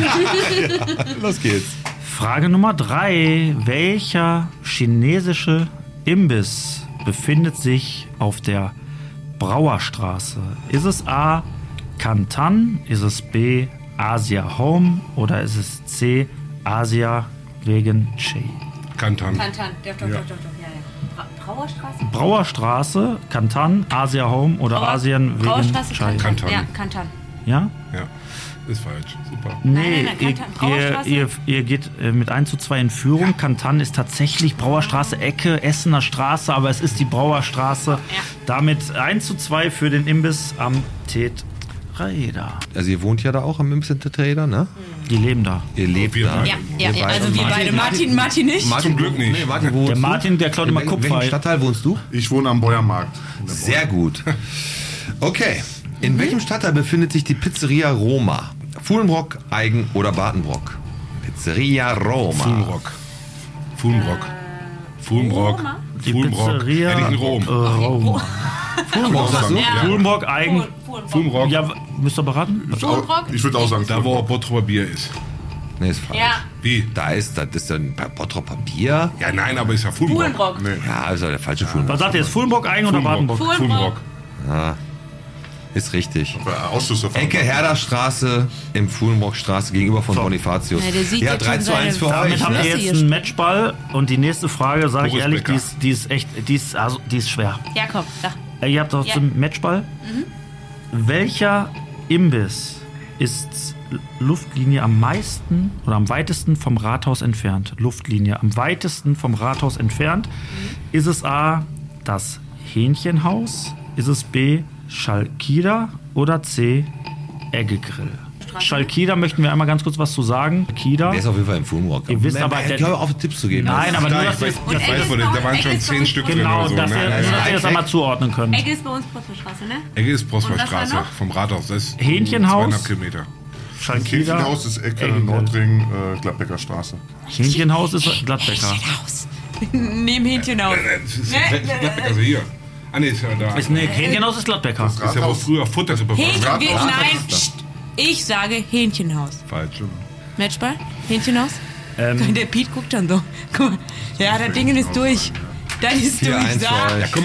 los geht's. Frage Nummer drei. Welcher chinesische Imbiss befindet sich auf der Brauerstraße? Ist es A. Cantan? Ist es B. Asia Home? Oder ist es C. Asia wegen Che? Kantan. Kantan, doch, doch, doch, doch, doch, ja, ja. Bra Brauerstraße? Brauerstraße, Kantan, Asia Home oder Brauer, Asien wegen Brauerstraße, Chai. Kantan. Ja, Kantan. Ja? Ja, ist falsch. Super. Nee, Nein, nein, ihr, Kantan, ihr, Brauerstraße. ihr, ihr geht äh, mit eins zu zwei in Führung. Kantan ist tatsächlich Brauerstraße, Ecke, Essener Straße, aber es ist die Brauerstraße. Damit eins zu zwei für den Imbiss am Tetraeder. Also ihr wohnt ja da auch am Imbiss in Tetraeder, ne? Die leben da. Ihr lebt Wir da. beide. Ja, ja, ja, also wir Martin- beide. Martin, Martin nicht. Martin, Zum Glück nicht. Nee, Martin, wo Der wohnst Martin, der klaut du? immer In Kupfer. welchem Stadtteil wohnst du? Ich wohne am Bäuermarkt. Sehr gut. Okay. In welchem Stadtteil befindet sich die Pizzeria Roma? Fuhlenbrock, Eigen oder Badenbrock? Pizzeria Roma. Fuhlenbrock. Fuhlenbrock. Fuhlenbrock. Roma? Die Fuhlenbrock. Pizzeria Hätte ich in Rom. äh, Roma. Fuhlenbrock, sagst du? Ja. Fuhlenbrock, Eigen. Fuhlenbrock. Ja, müsst ihr beraten? Ich würde auch sagen, Da, wo Bottroper Bier ist. Nee, ist falsch. Ja, Wie? Da ist, das ist dann bei Bottroper Bier. Ja, nein, aber ist ja Fuhlenbrock. Fuhlenbrock. Ja, also der falsche Fuhlenbrock. Was sagt ihr jetzt? Fuhlenbrock, Eigen oder Badenbrock? Fuhlenbrock. Ist richtig. Ausschluss Ecke Herderstraße im Fuhlenbrockstraße gegenüber von So. Bonifatius. Ja, der sieht Ja, jetzt drei schon zu eins für seine- euch. Damit habt Ne? ihr jetzt einen Matchball und die nächste Frage, sage ich Boris ehrlich, die Becker. ist, die ist echt, die ist, also, die ist schwer. Ja, komm, sag. Äh, Ihr habt doch Ja. zum Matchball. Welcher Imbiss ist Luftlinie am meisten oder am weitesten vom Rathaus entfernt? Luftlinie am weitesten vom Rathaus entfernt. Ist es A, das Hähnchenhaus? Ist es B, Schalkida oder C, Eggegrill? Schalkida möchten wir einmal ganz kurz was zu sagen. Kida. Der ist auf jeden Fall im Fuhlenbrock. Ihr wisst Man- aber, man- der- hör auf, Tipps zu geben. Nein, aber nur, Da, dass ich wir weiß, das, ich weiß, wo der- da waren schon zehn Stück drin genau, oder so. dass Ne? ihr, nur, dass ihr das einmal zuordnen könnt. Ecke ist bei uns Prosperstraße, ne? Ecke ist Und was war Prosperstraße noch? vom Rathaus. Das ist Hähnchenhaus. zweieinhalb Kilometer. Schalkida. Kirchenhaus ist Ecke, Eggegrill. Nordring, äh, Gladbecker Straße. Hähnchenhaus ist Gladbecker. Hähnchenhaus. Neben Hähnchenhaus. Das ist also hier. Ah, nee, ist ja da. Ist, nee, Hähnchenhaus ist Gladbecker. Das ist ja, wo früher Futtersuppe Hähnchen, war. wir, Rathaus. nein, pst, ich sage Hähnchenhaus. Falsch. Matchball? Hähnchenhaus? Ähm, Der Piet guckt dann so. Guck mal. Ja, das Ding ist durch. Das ist vier durch. eins Da. für euch. Ja, komm,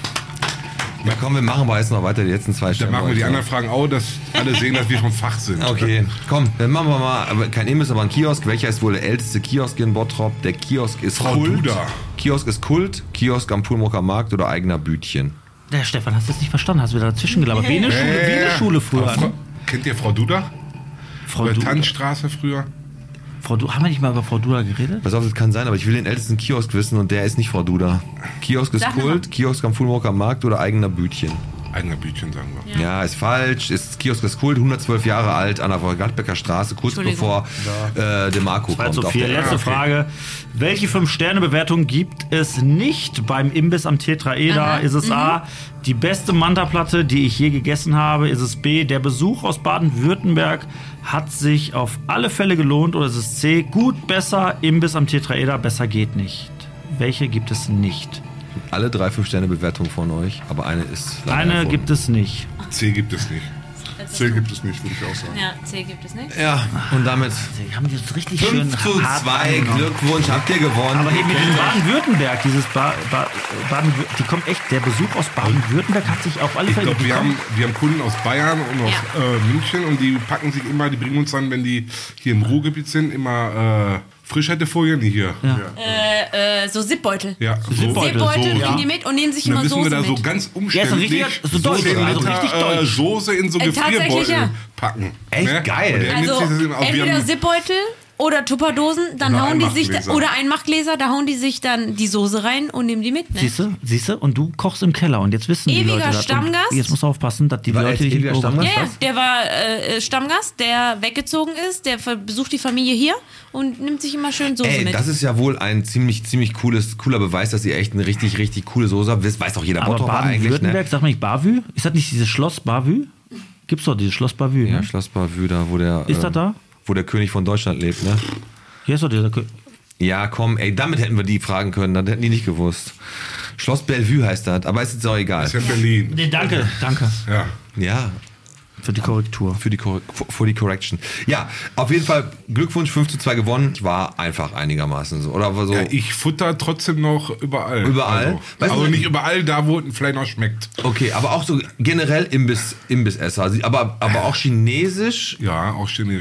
Ja, komm, wir machen aber jetzt noch weiter die letzten zwei dann Stellen. machen wir die anderen Fragen auch, dass alle sehen, dass wir vom Fach sind. Okay, komm, dann machen wir mal, aber kein Imbiss, aber ein Kiosk. Welcher ist wohl der älteste Kiosk in Bottrop? Der Kiosk ist Frau Kult. Duda. Kiosk ist Kult, Kiosk am Fuhlenbrocker Markt oder eigener Bütchen? der Stefan, hast du das nicht verstanden? Hast du wieder dazwischen gelabert? Wie eine Schule, wie eine Schule früher. Aber Frau, Ne? kennt ihr Frau Duda? Frau Oder Duda. Tanzstraße früher? Frau Du, haben wir nicht mal über Frau Duda geredet? Pass auf, das kann sein, aber ich will den ältesten Kiosk wissen und der ist nicht Frau Duda. Kiosk ist Sag mal. Kult, Kiosk am Fuhlenbrocker Markt oder eigener Bütchen? Eigener Bütchen, sagen wir. Ja, ist falsch. Ist Kiosk ist Kult, hundertzwölf Jahre alt, an der Gladbecker Straße, kurz Entschuldigung. bevor äh, der Marco kommt. Also auf vier. der- Letzte okay. Frage. Welche Fünf-Sterne-Bewertung gibt es nicht beim Imbiss am Tetraeder? Aha. Ist es A, die beste Manta-Platte, die ich je gegessen habe? Ist es B, der Besuch aus Baden-Württemberg hat sich auf alle Fälle gelohnt? Oder ist es C, gut, besser, Imbiss am Tetraeder, besser geht nicht? Welche gibt es nicht? Alle drei Fünf-Sterne-Bewertungen von euch, aber eine ist leider Eine erfunden. gibt es nicht. C gibt es nicht. C gibt es nicht, würde ich auch sagen. Ja, C gibt es nicht. Ja, und damit Sie haben jetzt richtig schön fünf zu hart zwei. angenommen. Glückwunsch, habt ihr gewonnen. Aber eben mit diesem Baden-Württemberg, dieses ba ba Baden die kommt echt, der Besuch aus Baden-Württemberg hat sich auf alle Ich Fälle glaube, wir gekommen. haben, wir haben Kunden aus Bayern und aus äh, München und die packen sich immer, die bringen uns dann, wenn die hier im Ruhrgebiet sind, immer äh, Frischhaltefolien, die hier. Ja. Äh, äh, so Zipbeutel. Ja, so. Zipbeutel. Zipbeutel so, nehmen ja. die mit und nehmen sich Und dann immer müssen Soße wir da so mit. ganz Ja, so ein umständlich richtiger- so deutsch, zehn also Liter, richtig äh, deutsch. Soße in so Äh, tatsächlich, Gefrierbeutel ja. packen. Echt geil. Und der nimmt Also sich das immer- wir entweder haben- Zipbeutel oder Tupperdosen, dann Oder hauen die sich da, Einmachgläser. oder Einmachgläser, da hauen die sich dann die Soße rein und nehmen die mit. Ne? Siehst du, siehst du, und du kochst im Keller und jetzt wissen die Ewiger Leute das. Und Stammgast. jetzt musst du aufpassen, dass die War Leute echt dich nicht ewiger beobachten. Stammgast? Ja, ja, der war äh, Stammgast, der weggezogen ist, der ver- besucht die Familie hier und nimmt sich immer schön Soße Ey, mit. das ist ja wohl ein ziemlich, ziemlich cooles, cooler Beweis, dass ihr echt eine richtig, richtig coole Soße habt. Das weiß doch jeder Aber Bottroper eigentlich, Baden-Württemberg, ne? sag mal nicht Bavü? Ist das nicht dieses Schloss Bavü? Gibt's doch dieses Schloss Bavü, Ja, ne? Schloss Bavü, da wo der, Ist ähm, das da? wo der König von Deutschland lebt, ne? Hier ist doch dieser Kö Ja, komm, ey, damit hätten wir die fragen können, dann hätten die nicht gewusst. Schloss Bellevue heißt das, aber ist jetzt auch egal. Das ist ja in Berlin. Nee, danke, danke Ja. Ja, für die Korrektur. für die, Cor- für die Correction. Ja, auf jeden Fall Glückwunsch, fünf zu zwei gewonnen. War einfach einigermaßen so. Oder war so. Ja, ich futter trotzdem noch überall. Überall? Also, Weißt aber du- nicht überall da, wo es vielleicht noch schmeckt. Okay, aber auch so generell Imbiss, Imbissesser. Also, aber, aber auch chinesisch. Ja, auch chinesisch.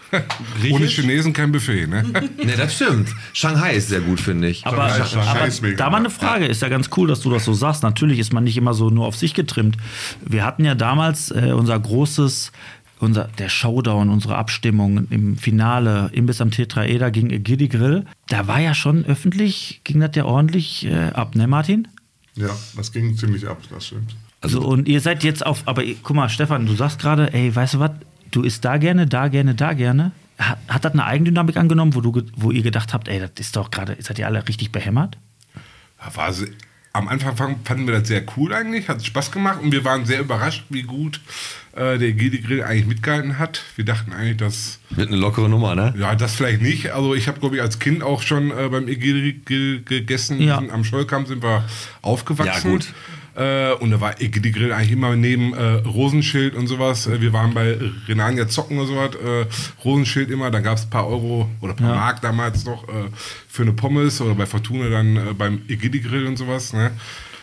Ohne Chinesen kein Buffet, ne? Ne, das stimmt. Shanghai ist sehr gut, finde ich. Aber, Shanghai- Shanghai aber ist mega. da mal eine Frage, ist ja ganz cool, dass du das so sagst. Natürlich ist man nicht immer so nur auf sich getrimmt. Wir hatten ja damals äh, unser großes, unser, der Showdown, unsere Abstimmung im Finale, Imbiss am Tetraeder gegen Giddy Grill. Da war ja schon öffentlich, ging das ja ordentlich äh, ab, ne Martin? Ja, das ging ziemlich ab, das stimmt. Also, so, und ihr seid jetzt auf, aber guck mal, Stefan, du sagst gerade, ey, weißt du was, du isst da gerne, da gerne, da gerne. Hat, hat das eine Eigendynamik angenommen, wo, du, ge- wo ihr gedacht habt, ey, das ist doch gerade, seid ihr alle richtig behämmert? Ja, war se- am Anfang fanden wir das sehr cool eigentlich, hat Spaß gemacht und wir waren sehr überrascht, wie gut äh, der Giddy Grill eigentlich mitgehalten hat. Wir dachten eigentlich, dass... Wird eine lockere Nummer, ne? Ja, das vielleicht nicht. Also ich habe, glaube ich, als Kind auch schon äh, beim Giddy Grill gegessen. Ja. Am Schollkamp sind wir aufgewachsen. Ja, gut. Äh, und da war Giddy Grill eigentlich immer neben äh, Rosenschild und sowas. Äh, wir waren bei Renania zocken oder sowas. Äh, Rosenschild immer, dann gab es ein paar Euro oder ein paar Ja. Mark damals noch äh, für eine Pommes oder bei Fortuna dann äh, beim Giddy Grill und sowas. Ne?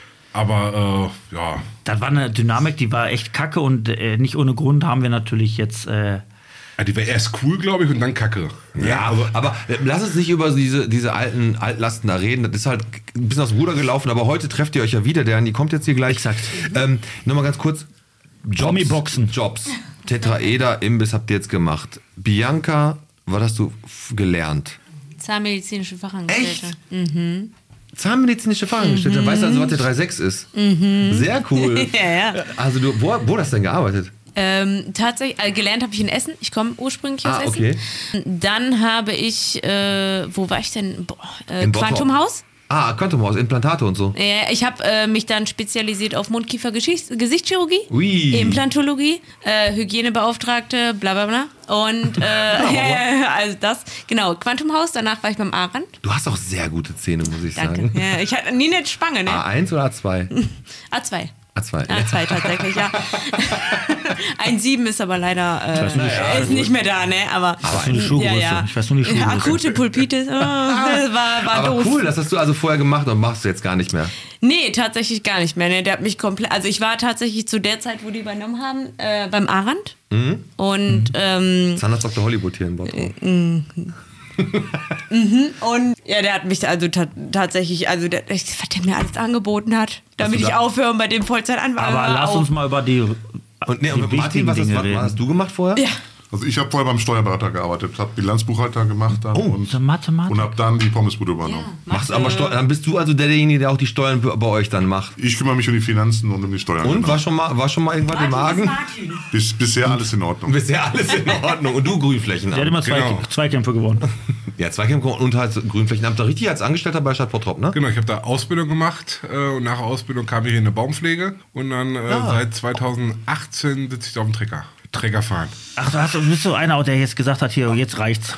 Aber äh, ja, Das war eine Dynamik, die war echt kacke und äh, nicht ohne Grund haben wir natürlich jetzt. Äh, ja, die war erst cool, glaube ich, und dann kacke. Ne? Ja, also, aber äh, lass uns nicht über diese, diese alten Altlasten da reden. Das ist halt ein bisschen aus dem Ruder gelaufen, aber heute trefft ihr euch ja wieder. Der, die kommt jetzt hier gleich. Exakt. Ähm, Nochmal ganz kurz. Promi-Boxen. Jobs. Tetraeder, Imbiss habt ihr jetzt gemacht. Bianca, was hast du f- gelernt? Zahnmedizinische Fachangestellte. Mhm. Zahnmedizinische Fachangestellte. Weißt du also, was der drei sechs ist? Sehr cool. Ja, ja. Also du, wo, wo hast du denn gearbeitet? Ähm, tatsächlich, äh, gelernt habe ich in Essen. Ich komme ursprünglich aus Ah, Essen. okay. Dann habe ich, äh, wo war ich denn? Boah, äh, In Bottrop. Quantum Haus. Ah, Quantum Haus, Implantate und so. Äh, ich habe äh, mich dann spezialisiert auf Mundkiefer-Gesichtschirurgie, Ui. Implantologie, äh, Hygienebeauftragte, bla bla bla. Und äh, also das, genau, Quantum Haus. Danach war ich beim Arendt. Du hast auch sehr gute Zähne, muss ich Danke. sagen. Ja, ich hatte nie eine Spange, ne? A eins oder A zwei? A zwei. A zwei. A zwei tatsächlich, ja. Ein sieben ist aber leider äh, weiß nicht, er ist nicht mehr da, ne? Aber, weiß nur die Schuhgröße. Ja, ja. Ich weiß nur die Schuhgröße. Akute Pulpitis, oh, das war, war Aber doof. cool, das hast du also vorher gemacht und machst du jetzt gar nicht mehr. Nee, tatsächlich gar nicht mehr. Ne? Der hat mich komplett. Also ich war tatsächlich zu der Zeit, wo die übernommen haben, äh, beim Arendt. Mhm. Und ähm, Zahnarzt Doktor Hollywood hier in Bottrop. Und ja, der hat mich also ta- tatsächlich, also der, was der mir alles angeboten hat, damit du ich da- aufhöre bei dem Vollzeit an. aber lass uns mal über die. Und, nee, die und Martin, wichtigen was hast, Dinge was, was reden. hast du gemacht vorher? Ja. Also ich habe vorher beim Steuerberater gearbeitet, habe Bilanzbuchhalter gemacht dann Oh, und, so Mathematik. und habe dann die Pommesbude übernommen. Machst aber Steu- dann bist du also derjenige, der auch die Steuern bei euch dann macht. Ich kümmere mich um die Finanzen und um die Steuern. Und genau. war schon mal, war schon mal irgendwas im Magen? Bis, bisher alles in Ordnung. Bisher alles in Ordnung. Und du Grünflächen. Der hat immer zwei, Genau. Zweikämpfe gewonnen. Ja, Zweikämpfe und halt Grünflächenamt. Da richtig als Angestellter bei Stadt Bottrop, ne? Genau, ich habe da Ausbildung gemacht äh, und nach der Ausbildung kam ich in eine Baumpflege und dann äh, Ah. seit zweitausendachtzehn sitze ich da auf dem Trecker. Trecker fahren. Ach, du hast, du bist so einer, der jetzt gesagt hat, hier, jetzt reicht's.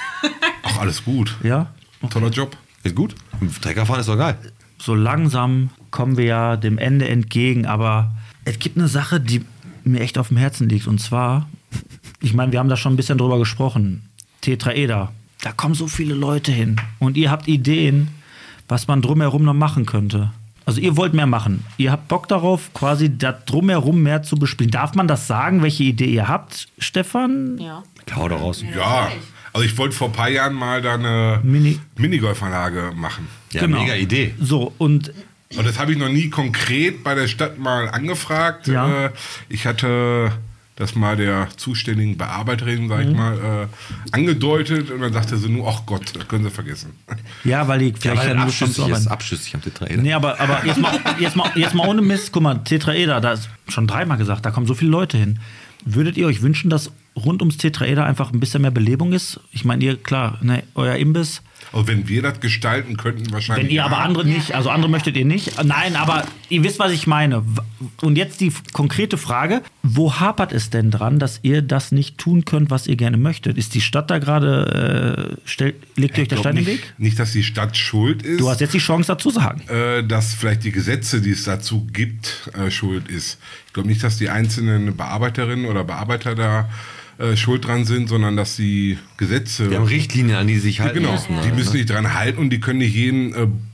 Ach, alles gut. Ja? Toller Job. Ist gut. Treckerfahren ist doch geil. So langsam kommen wir ja dem Ende entgegen, aber es gibt eine Sache, die mir echt auf dem Herzen liegt. Und zwar, ich meine, wir haben da schon ein bisschen drüber gesprochen. Tetraeder. Da kommen so viele Leute hin. Und ihr habt Ideen, was man drumherum noch machen könnte. Also ihr wollt mehr machen. Ihr habt Bock darauf, quasi da drumherum mehr zu bespielen. Darf man das sagen, welche Idee ihr habt, Stefan? Ja. Hau da raus. Ja, also ich wollte vor ein paar Jahren mal da eine Mini- Minigolfanlage machen. Ja, Genau. mega Idee. So, und Und das habe ich noch nie konkret bei der Stadt mal angefragt. Ja. Äh, Ich hatte das mal der zuständigen Bearbeiterin, sag ich mal, äh, angedeutet und dann sagte sie nur, ach Gott, das können Sie vergessen. ja, weil die Ja, vielleicht weil ja das nur schon abschüssig zu ist. arbeiten. Abschüssig am Tetraeder. Nee, aber, aber jetzt, mal, jetzt, mal, jetzt mal ohne Mist, guck mal, Tetraeder, da ist schon dreimal gesagt, da kommen so viele Leute hin. Würdet ihr euch wünschen, dass rund ums Tetraeder einfach ein bisschen mehr Belebung ist? Ich meine, ihr, klar, ne, euer Imbiss. Also wenn wir das gestalten könnten, wahrscheinlich. Wenn ihr ja. aber andere nicht, also andere möchtet ihr nicht. Nein, aber ihr wisst, was ich meine. Und jetzt die f- konkrete Frage, wo hapert es denn dran, dass ihr das nicht tun könnt, was ihr gerne möchtet? Ist die Stadt da gerade, äh, stellt, legt ihr euch Ich der glaub Stein im nicht, Weg? nicht, dass die Stadt schuld ist. Du hast jetzt die Chance dazu sagen. äh, dass vielleicht die Gesetze, die es dazu gibt, äh, schuld ist. Ich glaube nicht, dass die einzelnen Bearbeiterinnen oder Bearbeiter da äh, schuld dran sind, sondern dass die Gesetze... Wir haben Richtlinien, an die sie sich halten genau, müssen. die müssen sich dran halten und die können nicht jeden äh,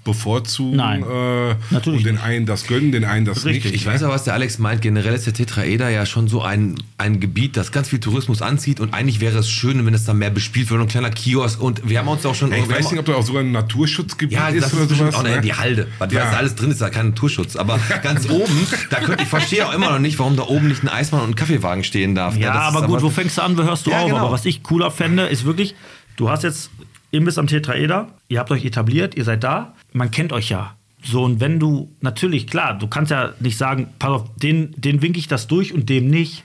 bevorzugen Nein, äh, natürlich und den nicht. einen das gönnen, den einen das Richtig. nicht. Ich weiß aber, was der Alex meint. Generell ist der Tetraeder ja schon so ein, ein Gebiet, das ganz viel Tourismus anzieht. Und eigentlich wäre es schön, wenn es da mehr bespielt wird. Ein kleiner Kiosk. Und wir haben uns auch schon... Ja, ich wir weiß haben- nicht, ob da auch sogar ein Naturschutzgebiet Ja, ist das oder ist bestimmt sowas. auch ne, ne? die Halde. Was Ja. da alles drin ist, da kein Naturschutz. Aber ganz oben, da könnte ich verstehe auch immer noch nicht, warum da oben nicht ein Eismann und ein Kaffeewagen stehen darf. Ja, das ist aber gut, wo fängst du an, wo hörst du Ja, auf? genau. Aber was ich cooler fände, ist wirklich, du hast jetzt Imbiss am Tetraeder, ihr habt euch etabliert, ihr seid da, man kennt euch ja. So, und wenn du, natürlich, klar, du kannst ja nicht sagen, pass auf, den, den winke ich das durch und dem nicht.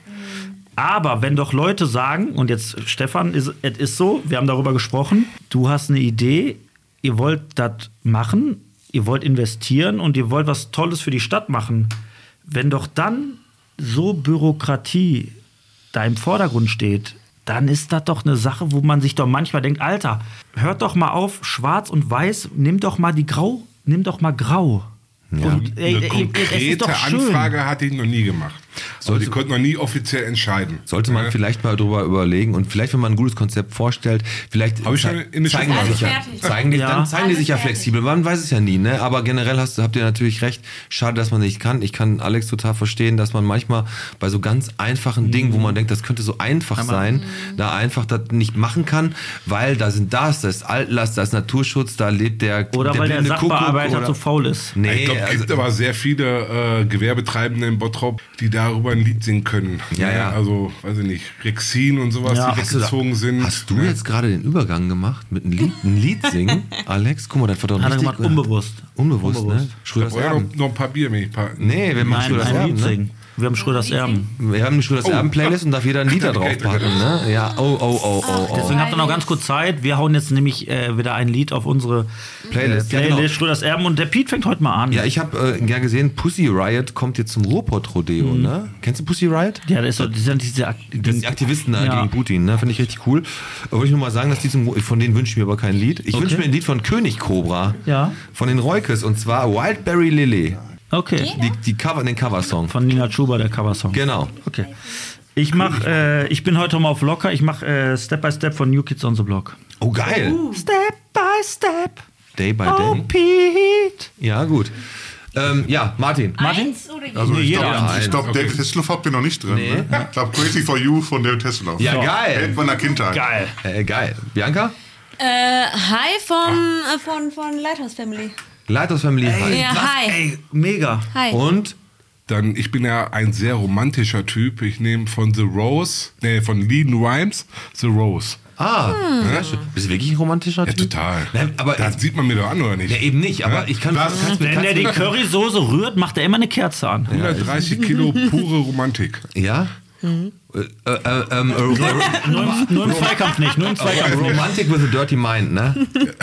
Aber wenn doch Leute sagen, und jetzt Stefan, es ist, ist so, wir haben darüber gesprochen, du hast eine Idee, ihr wollt das machen, ihr wollt investieren und ihr wollt was Tolles für die Stadt machen. Wenn doch dann so Bürokratie da im Vordergrund steht, dann ist das doch eine Sache, wo man sich doch manchmal denkt, Alter, hört doch mal auf, schwarz und weiß, nimm doch mal die Grau, nimm doch mal Grau. Ja. Und, ey, Eine ey, konkrete es ist doch schön. Anfrage hatte ich noch nie gemacht. Also Sollte- die konnten noch nie offiziell entscheiden. Sollte man Ne? vielleicht mal drüber überlegen und vielleicht, wenn man ein gutes Konzept vorstellt, vielleicht Hab ich schon zei- in der zeigen, die Schublade. sich ja, Fertig. zeigen, die, Ja. dann zeigen die sich ja flexibel. Man weiß es ja nie, ne? Aber generell hast, du- habt ihr natürlich recht. Schade, dass man nicht kann. Ich kann Alex total verstehen, dass man manchmal bei so ganz einfachen Dingen, wo man denkt, das könnte so einfach sein, da einfach das nicht machen kann, weil da sind das, da ist Altlast, da ist Naturschutz, da lebt der Oder weil der blinde Kuckuck Sachbearbeiter oder- zu faul ist. Nee, ich glaube, es also, gibt aber sehr viele äh, Gewerbetreibende in Bottrop, die darüber ein Lied singen können. Ja, Ne? ja. Also, weiß ich nicht, Rexin und sowas, Ja. die Hast du, da, weggezogen sind. hast du ne? jetzt gerade den Übergang gemacht mit einem Lied, ein Lied singen? Alex, guck mal, das war doch Hat er richtig. gemacht, unbewusst. Unbewusst, Unbewusst. ne? Schröders Oh ja, Erben. noch, noch ein paar Bier, wenn ich paar. Nee, wir machen Nein, Schröders ein Erben, Lied ne? singen. Wir haben Schröders Erben. Wir haben eine Schröders Oh. Erben-Playlist und darf jeder ein Lied da Okay, drauf okay, packen, okay. ne? Ja, oh, oh, oh, oh, oh. Deswegen habt ihr noch ganz kurz Zeit. Wir hauen jetzt nämlich äh, wieder ein Lied auf unsere Playlist. äh, Ja, Playlist genau. Schröders Erben. Und der Pete fängt heute mal an. Ja, ich habe äh, ja gesehen, Pussy Riot kommt jetzt zum Ruhrpott-Rodeo, Mhm. ne? Kennst du Pussy Riot? Ja, das ist so, die sind diese Ak Das sind die Aktivisten da Ja. gegen Putin, ne? Finde ich richtig cool. Da wollte ich nur mal sagen, dass die zum, von denen wünsche ich mir aber kein Lied. Ich Okay. wünsche mir ein Lied von König Cobra. Ja. Von den Roykes und zwar Wildberry Lily. Okay. Die, die Cover, den Coversong. Von Nina Chuba, der Coversong. Genau. Okay. Ich mach, äh, ich bin heute mal auf locker. Ich mach äh, Step by Step von New Kids on the Block. Oh, geil. Step by Step. Day by Oh, Day. Pete. Ja, gut. Ähm, ja, Martin. Martin? Oder jeder? Also ich jeder glaube, eins. glaub, Okay. David Hasselhoff habt ihr noch nicht drin. Nee. Ne? Ich glaube, Crazy for You von David Hasselhoff. Ja, So. geil. Held meiner Kindheit. Geil. Äh, geil. Bianca? Äh, hi vom, äh, von, von Lighthouse Family. Lighthouse Family. Hi. Ja, hi. Ey, mega. Hi. Und? Dann, ich bin ja ein sehr romantischer Typ. Ich nehme von The Rose, nee, von Lean Rhymes, The Rose. Ah, sehr schön. Bist du wirklich ein romantischer Ja, Typ? total. Nein, aber das sieht man mir doch an, oder nicht? ja, eben nicht, aber Ja? ich kann... Was? kannst mir- Wenn der die Currysoße rührt, macht er immer eine Kerze an. hundertdreißig Kilo pure Romantik. Ja? Äh, äh, äh, ähm, äh, Nur, im- nur im Zweikampf nicht, nur im Zweikampf. Romantic with a dirty mind, ne?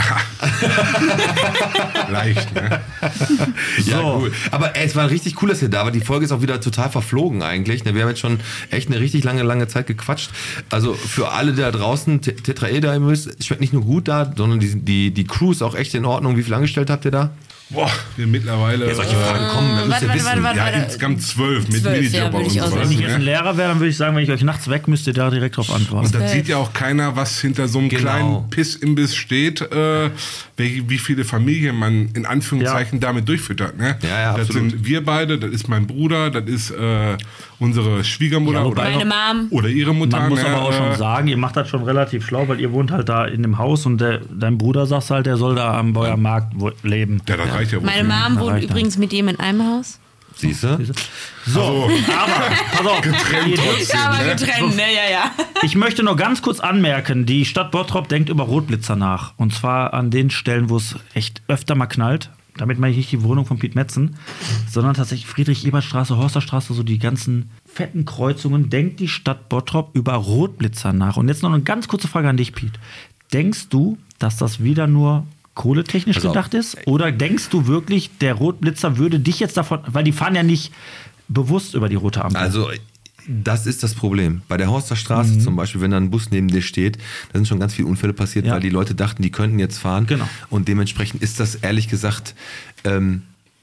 Leicht, ne? Ja, So. cool. Aber ey, es war richtig cool, dass ihr da war. Die Folge ist auch wieder total verflogen eigentlich. Ne, wir haben jetzt schon echt eine richtig lange, lange Zeit gequatscht. Also für alle da draußen, Te- Tetraeder, es schmeckt nicht nur gut da, sondern die, die, die Crew ist auch echt in Ordnung. Wie viele Angestellte habt ihr da? Boah, wir mittlerweile. Ja, solche Fragen kommen, wir müssen warte, ja warte, wissen. warte, warte. ja, insgesamt zwölf mit Zwölf, ja, Minijob würde und ich auch sowas. Wenn ich jetzt ein Ne? Lehrer wäre, dann würde ich sagen, wenn ich euch nachts weg müsst ihr da direkt drauf antworten. Und dann sieht ja auch keiner, was hinter so einem Genau. kleinen Pissimbiss steht, äh, wie, wie viele Familien man in Anführungszeichen damit durchfüttert. Ne? Ja, ja, das absolut. sind wir beide, das ist mein Bruder, das ist äh, unsere Schwiegermutter Ja, oder, wobei Meine Mom. oder ihre Mutter. Man muss ne? aber auch schon Äh, sagen, ihr macht das schon relativ schlau, weil ihr wohnt halt da in dem Haus und der, dein Bruder sagt halt, der soll da am Bäuermarkt wo- leben. Ja, das reicht ja wohl. Meine für- Mom wohnt reicht übrigens mit ihm in einem Haus. Siehst du? So, aber, pass auf. Ihr dürft- Ist aber getrennt, ne? Ja, ja. Ich möchte nur ganz kurz anmerken, die Stadt Bottrop denkt über Rotblitzer nach. Und zwar an den Stellen, wo es echt öfter mal knallt. Damit meine ich nicht die Wohnung von Piet Metzen, sondern tatsächlich Friedrich-Ebert-Straße, Horsterstraße, so die ganzen fetten Kreuzungen. Denkt die Stadt Bottrop über Rotblitzer nach? Und jetzt noch eine ganz kurze Frage an dich, Piet. Denkst du, dass das wieder nur kohletechnisch Pass auf. gedacht ist? Oder denkst du wirklich, der Rotblitzer würde dich jetzt davon, weil die fahren ja nicht bewusst über die rote Ampel. Also, das ist das Problem. Bei der Horster Straße zum Beispiel, wenn da ein Bus neben dir steht, da sind schon ganz viele Unfälle passiert, Ja. weil die Leute dachten, die könnten jetzt fahren. Genau. Und dementsprechend ist das ehrlich gesagt, ähm,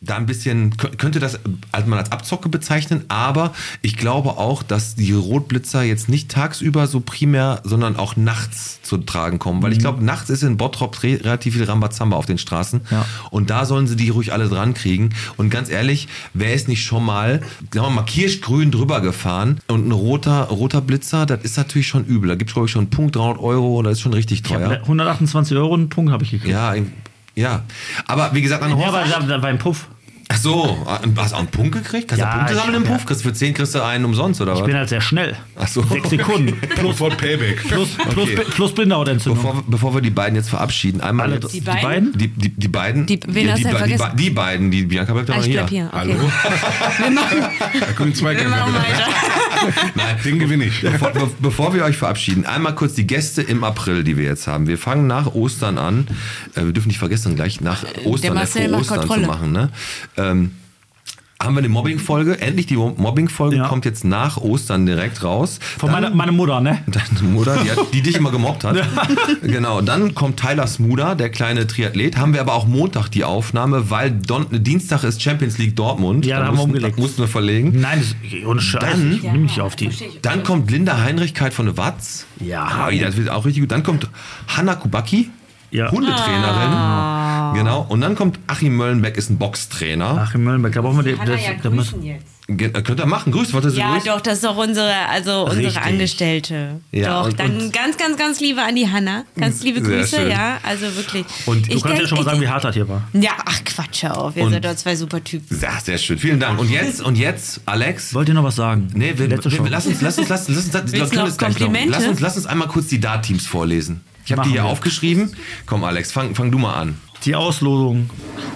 da ein bisschen, könnte das als man als Abzocke bezeichnen, aber ich glaube auch, dass die Rotblitzer jetzt nicht tagsüber so primär, sondern auch nachts zu tragen kommen, weil mhm. ich glaube, nachts ist in Bottrop relativ viel Rambazamba auf den Straßen ja. und da sollen sie die ruhig alle dran kriegen und ganz ehrlich, wer ist nicht schon mal, sagen wir mal, kirschgrün drüber gefahren und ein roter, roter Blitzer, das ist natürlich schon übel, da gibt es glaube ich schon einen Punkt, dreihundert Euro, das ist schon richtig teuer. hundertachtundzwanzig Euro einen Punkt habe ich gekriegt. Ja, ja, aber wie gesagt, an ja, aber da war ein Puff. Ach so, hast du auch einen Punkt gekriegt? Kannst du ja, Punkte sammeln im Puff? Kriegst du für zehn kriegst du einen umsonst, oder was? Ich bin halt sehr schnell. Ach so. Sechs Sekunden. Plus Payback. Plus, plus, okay. plus Blindautentzündung. Bevor, bevor wir die beiden jetzt verabschieden, einmal... Alle, jetzt, die, die beiden? Die, die, die beiden? Die, wen ja, hast die, du die, vergessen? die, die beiden, die Bianca bleibt ja ah, noch ich hier. bleib hier. Okay. Hallo? Wir machen, da kommen zwei wir machen weiter. Nein, den gewinne ich. Bevor, be, bevor wir euch verabschieden, einmal kurz die Gäste im April, die wir jetzt haben. Wir fangen nach Ostern an. Äh, wir dürfen nicht vergessen, gleich nach Ostern, äh, vor Ostern zu machen. Ne? Ähm, haben wir eine Mobbing-Folge. Endlich die Mobbing-Folge ja. kommt jetzt nach Ostern direkt raus. Von meiner meine Mutter, ne? Deine Mutter, die, hat, die dich immer gemobbt hat. Genau. Dann kommt Tyler Smuda, der kleine Triathlet. Haben wir aber auch Montag die Aufnahme, weil Don, Dienstag ist Champions League Dortmund. Ja, da, da haben wir umgelegt. Mussten wir verlegen. Nein, das ist ohne Scheiß. Dann, ich nehme nicht auf die. Dann kommt Linda Heinrichkeit von Watz. Ja. Ah, das wird auch richtig gut. Dann kommt Hanna Kubacki. Ja. Hundetrainerin. Ah. Genau. Und dann kommt Achim Möllenbeck, ist ein Boxtrainer. Achim Möllenbeck, da brauchen wir den. Kann er ja grüßen jetzt. Könnt ihr machen, grüßt, was ist Ja, grüßt? doch, das ist doch unsere, also unsere Richtig. Angestellte. Ja, doch, und, dann und ganz, ganz, ganz liebe an die Hanna. Ganz liebe Grüße, schön. ja, also wirklich. Und du ich kannst denk, ja schon mal sagen, wie hart das hier war. Ja, ach Quatsch, hör auf, ihr und, seid doch zwei super Typen. Ja, sehr schön, vielen Dank. Und jetzt, und jetzt, Alex? Wollt ihr noch was sagen? Nee, wir, wir, wir, lass uns, lass uns, lass uns, lass uns, Willst du noch Komplimente? Lass uns, lass uns einmal kurz die Dart-Teams vorlesen. Ich habe die hier wir. aufgeschrieben. Komm, Alex, fang, fang du mal an. Die Auslosung.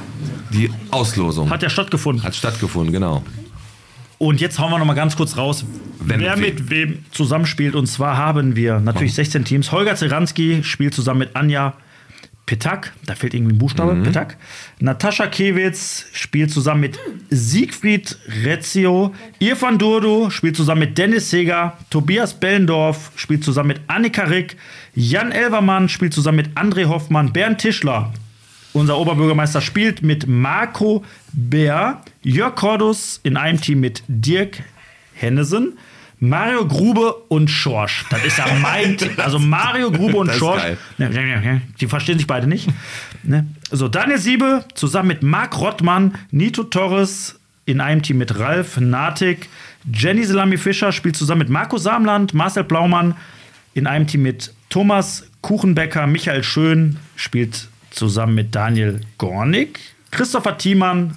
Die Auslosung. Hat ja stattgefunden. Hat stattgefunden, genau. Und jetzt hauen wir noch mal ganz kurz raus, Wenn wer mit, mit wem zusammenspielt. Und zwar haben wir natürlich sechzehn Teams. Holger Zeranski spielt zusammen mit Anja Petak. Da fehlt irgendwie ein Buchstabe. Mhm. Petak. Natascha Kewitz spielt zusammen mit Siegfried Rezio. Irfan Durdu spielt zusammen mit Dennis Seger. Tobias Bellendorf spielt zusammen mit Annika Rick. Jan Elvermann spielt zusammen mit André Hoffmann. Bernd Tischler, unser Oberbürgermeister, spielt mit Marco Bär. Jörg Cordus in einem Team mit Dirk Hennesen. Mario Grube und Schorsch. Das ist ja mein Team. Also Mario Grube und Schorsch. Die verstehen sich beide nicht. So, Daniel Siebe zusammen mit Marc Rottmann. Nito Torres in einem Team mit Ralf Natik. Jenny Salami Fischer spielt zusammen mit Marco Samland. Marcel Blaumann in einem Team mit Thomas Kuchenbecker. Michael Schön spielt zusammen mit Daniel Gornig. Christopher Thiemann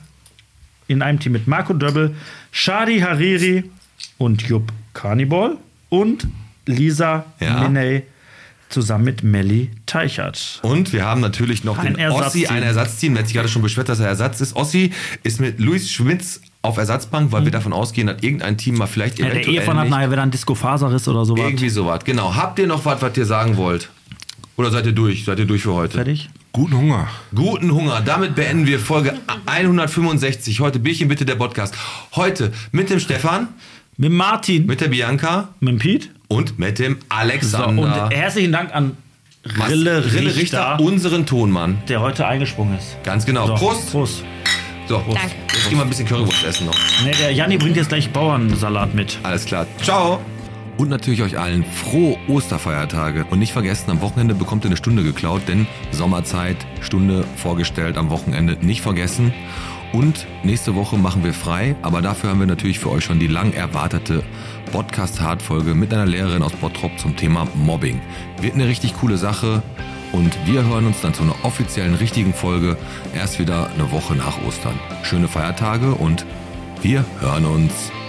in einem Team mit Marco Döbbel. Shadi Hariri und Jupp Carnibal und Lisa ja. Minney zusammen mit Melli Teichert. Und wir haben natürlich noch ein den Ossi, ein Ersatzteam. Der hat sich gerade schon beschwert, dass er Ersatz ist. Ossi ist mit Luis Schmitz auf Ersatzbank, weil mhm. wir davon ausgehen, dass irgendein Team mal vielleicht ja, eventuell der Ehemann hat nachher wieder ein Disco-Faserriss oder sowas. Irgendwie sowas, genau. Habt ihr noch was, was ihr sagen wollt? Oder seid ihr durch? Seid ihr durch für heute? Fertig? Guten Hunger. Guten Hunger. Damit beenden wir Folge hundertfünfundsechzig. Heute Bierchen bitte der Podcast. Heute mit dem Stefan. Mit Martin. Mit der Bianca. Mit dem Piet. Und mit dem Alexander. So, und herzlichen Dank an Rille, Rille Richter, Richter, unseren Tonmann. Der heute eingesprungen ist. Ganz genau. So, Prost. Prost. So, Prost. Danke. Jetzt gehen wir ein bisschen Currywurst essen noch. Nee, der Janni bringt jetzt gleich Bauernsalat mit. Alles klar. Ciao. Und natürlich euch allen frohe Osterfeiertage. Und nicht vergessen, am Wochenende bekommt ihr eine Stunde geklaut, denn Sommerzeit, Stunde vorgestellt am Wochenende nicht vergessen. Und nächste Woche machen wir frei, aber dafür haben wir natürlich für euch schon die lang erwartete Podcast-Hard-Folge mit einer Lehrerin aus Bottrop zum Thema Mobbing. Wird eine richtig coole Sache und wir hören uns dann zu einer offiziellen, richtigen Folge erst wieder eine Woche nach Ostern. Schöne Feiertage und wir hören uns.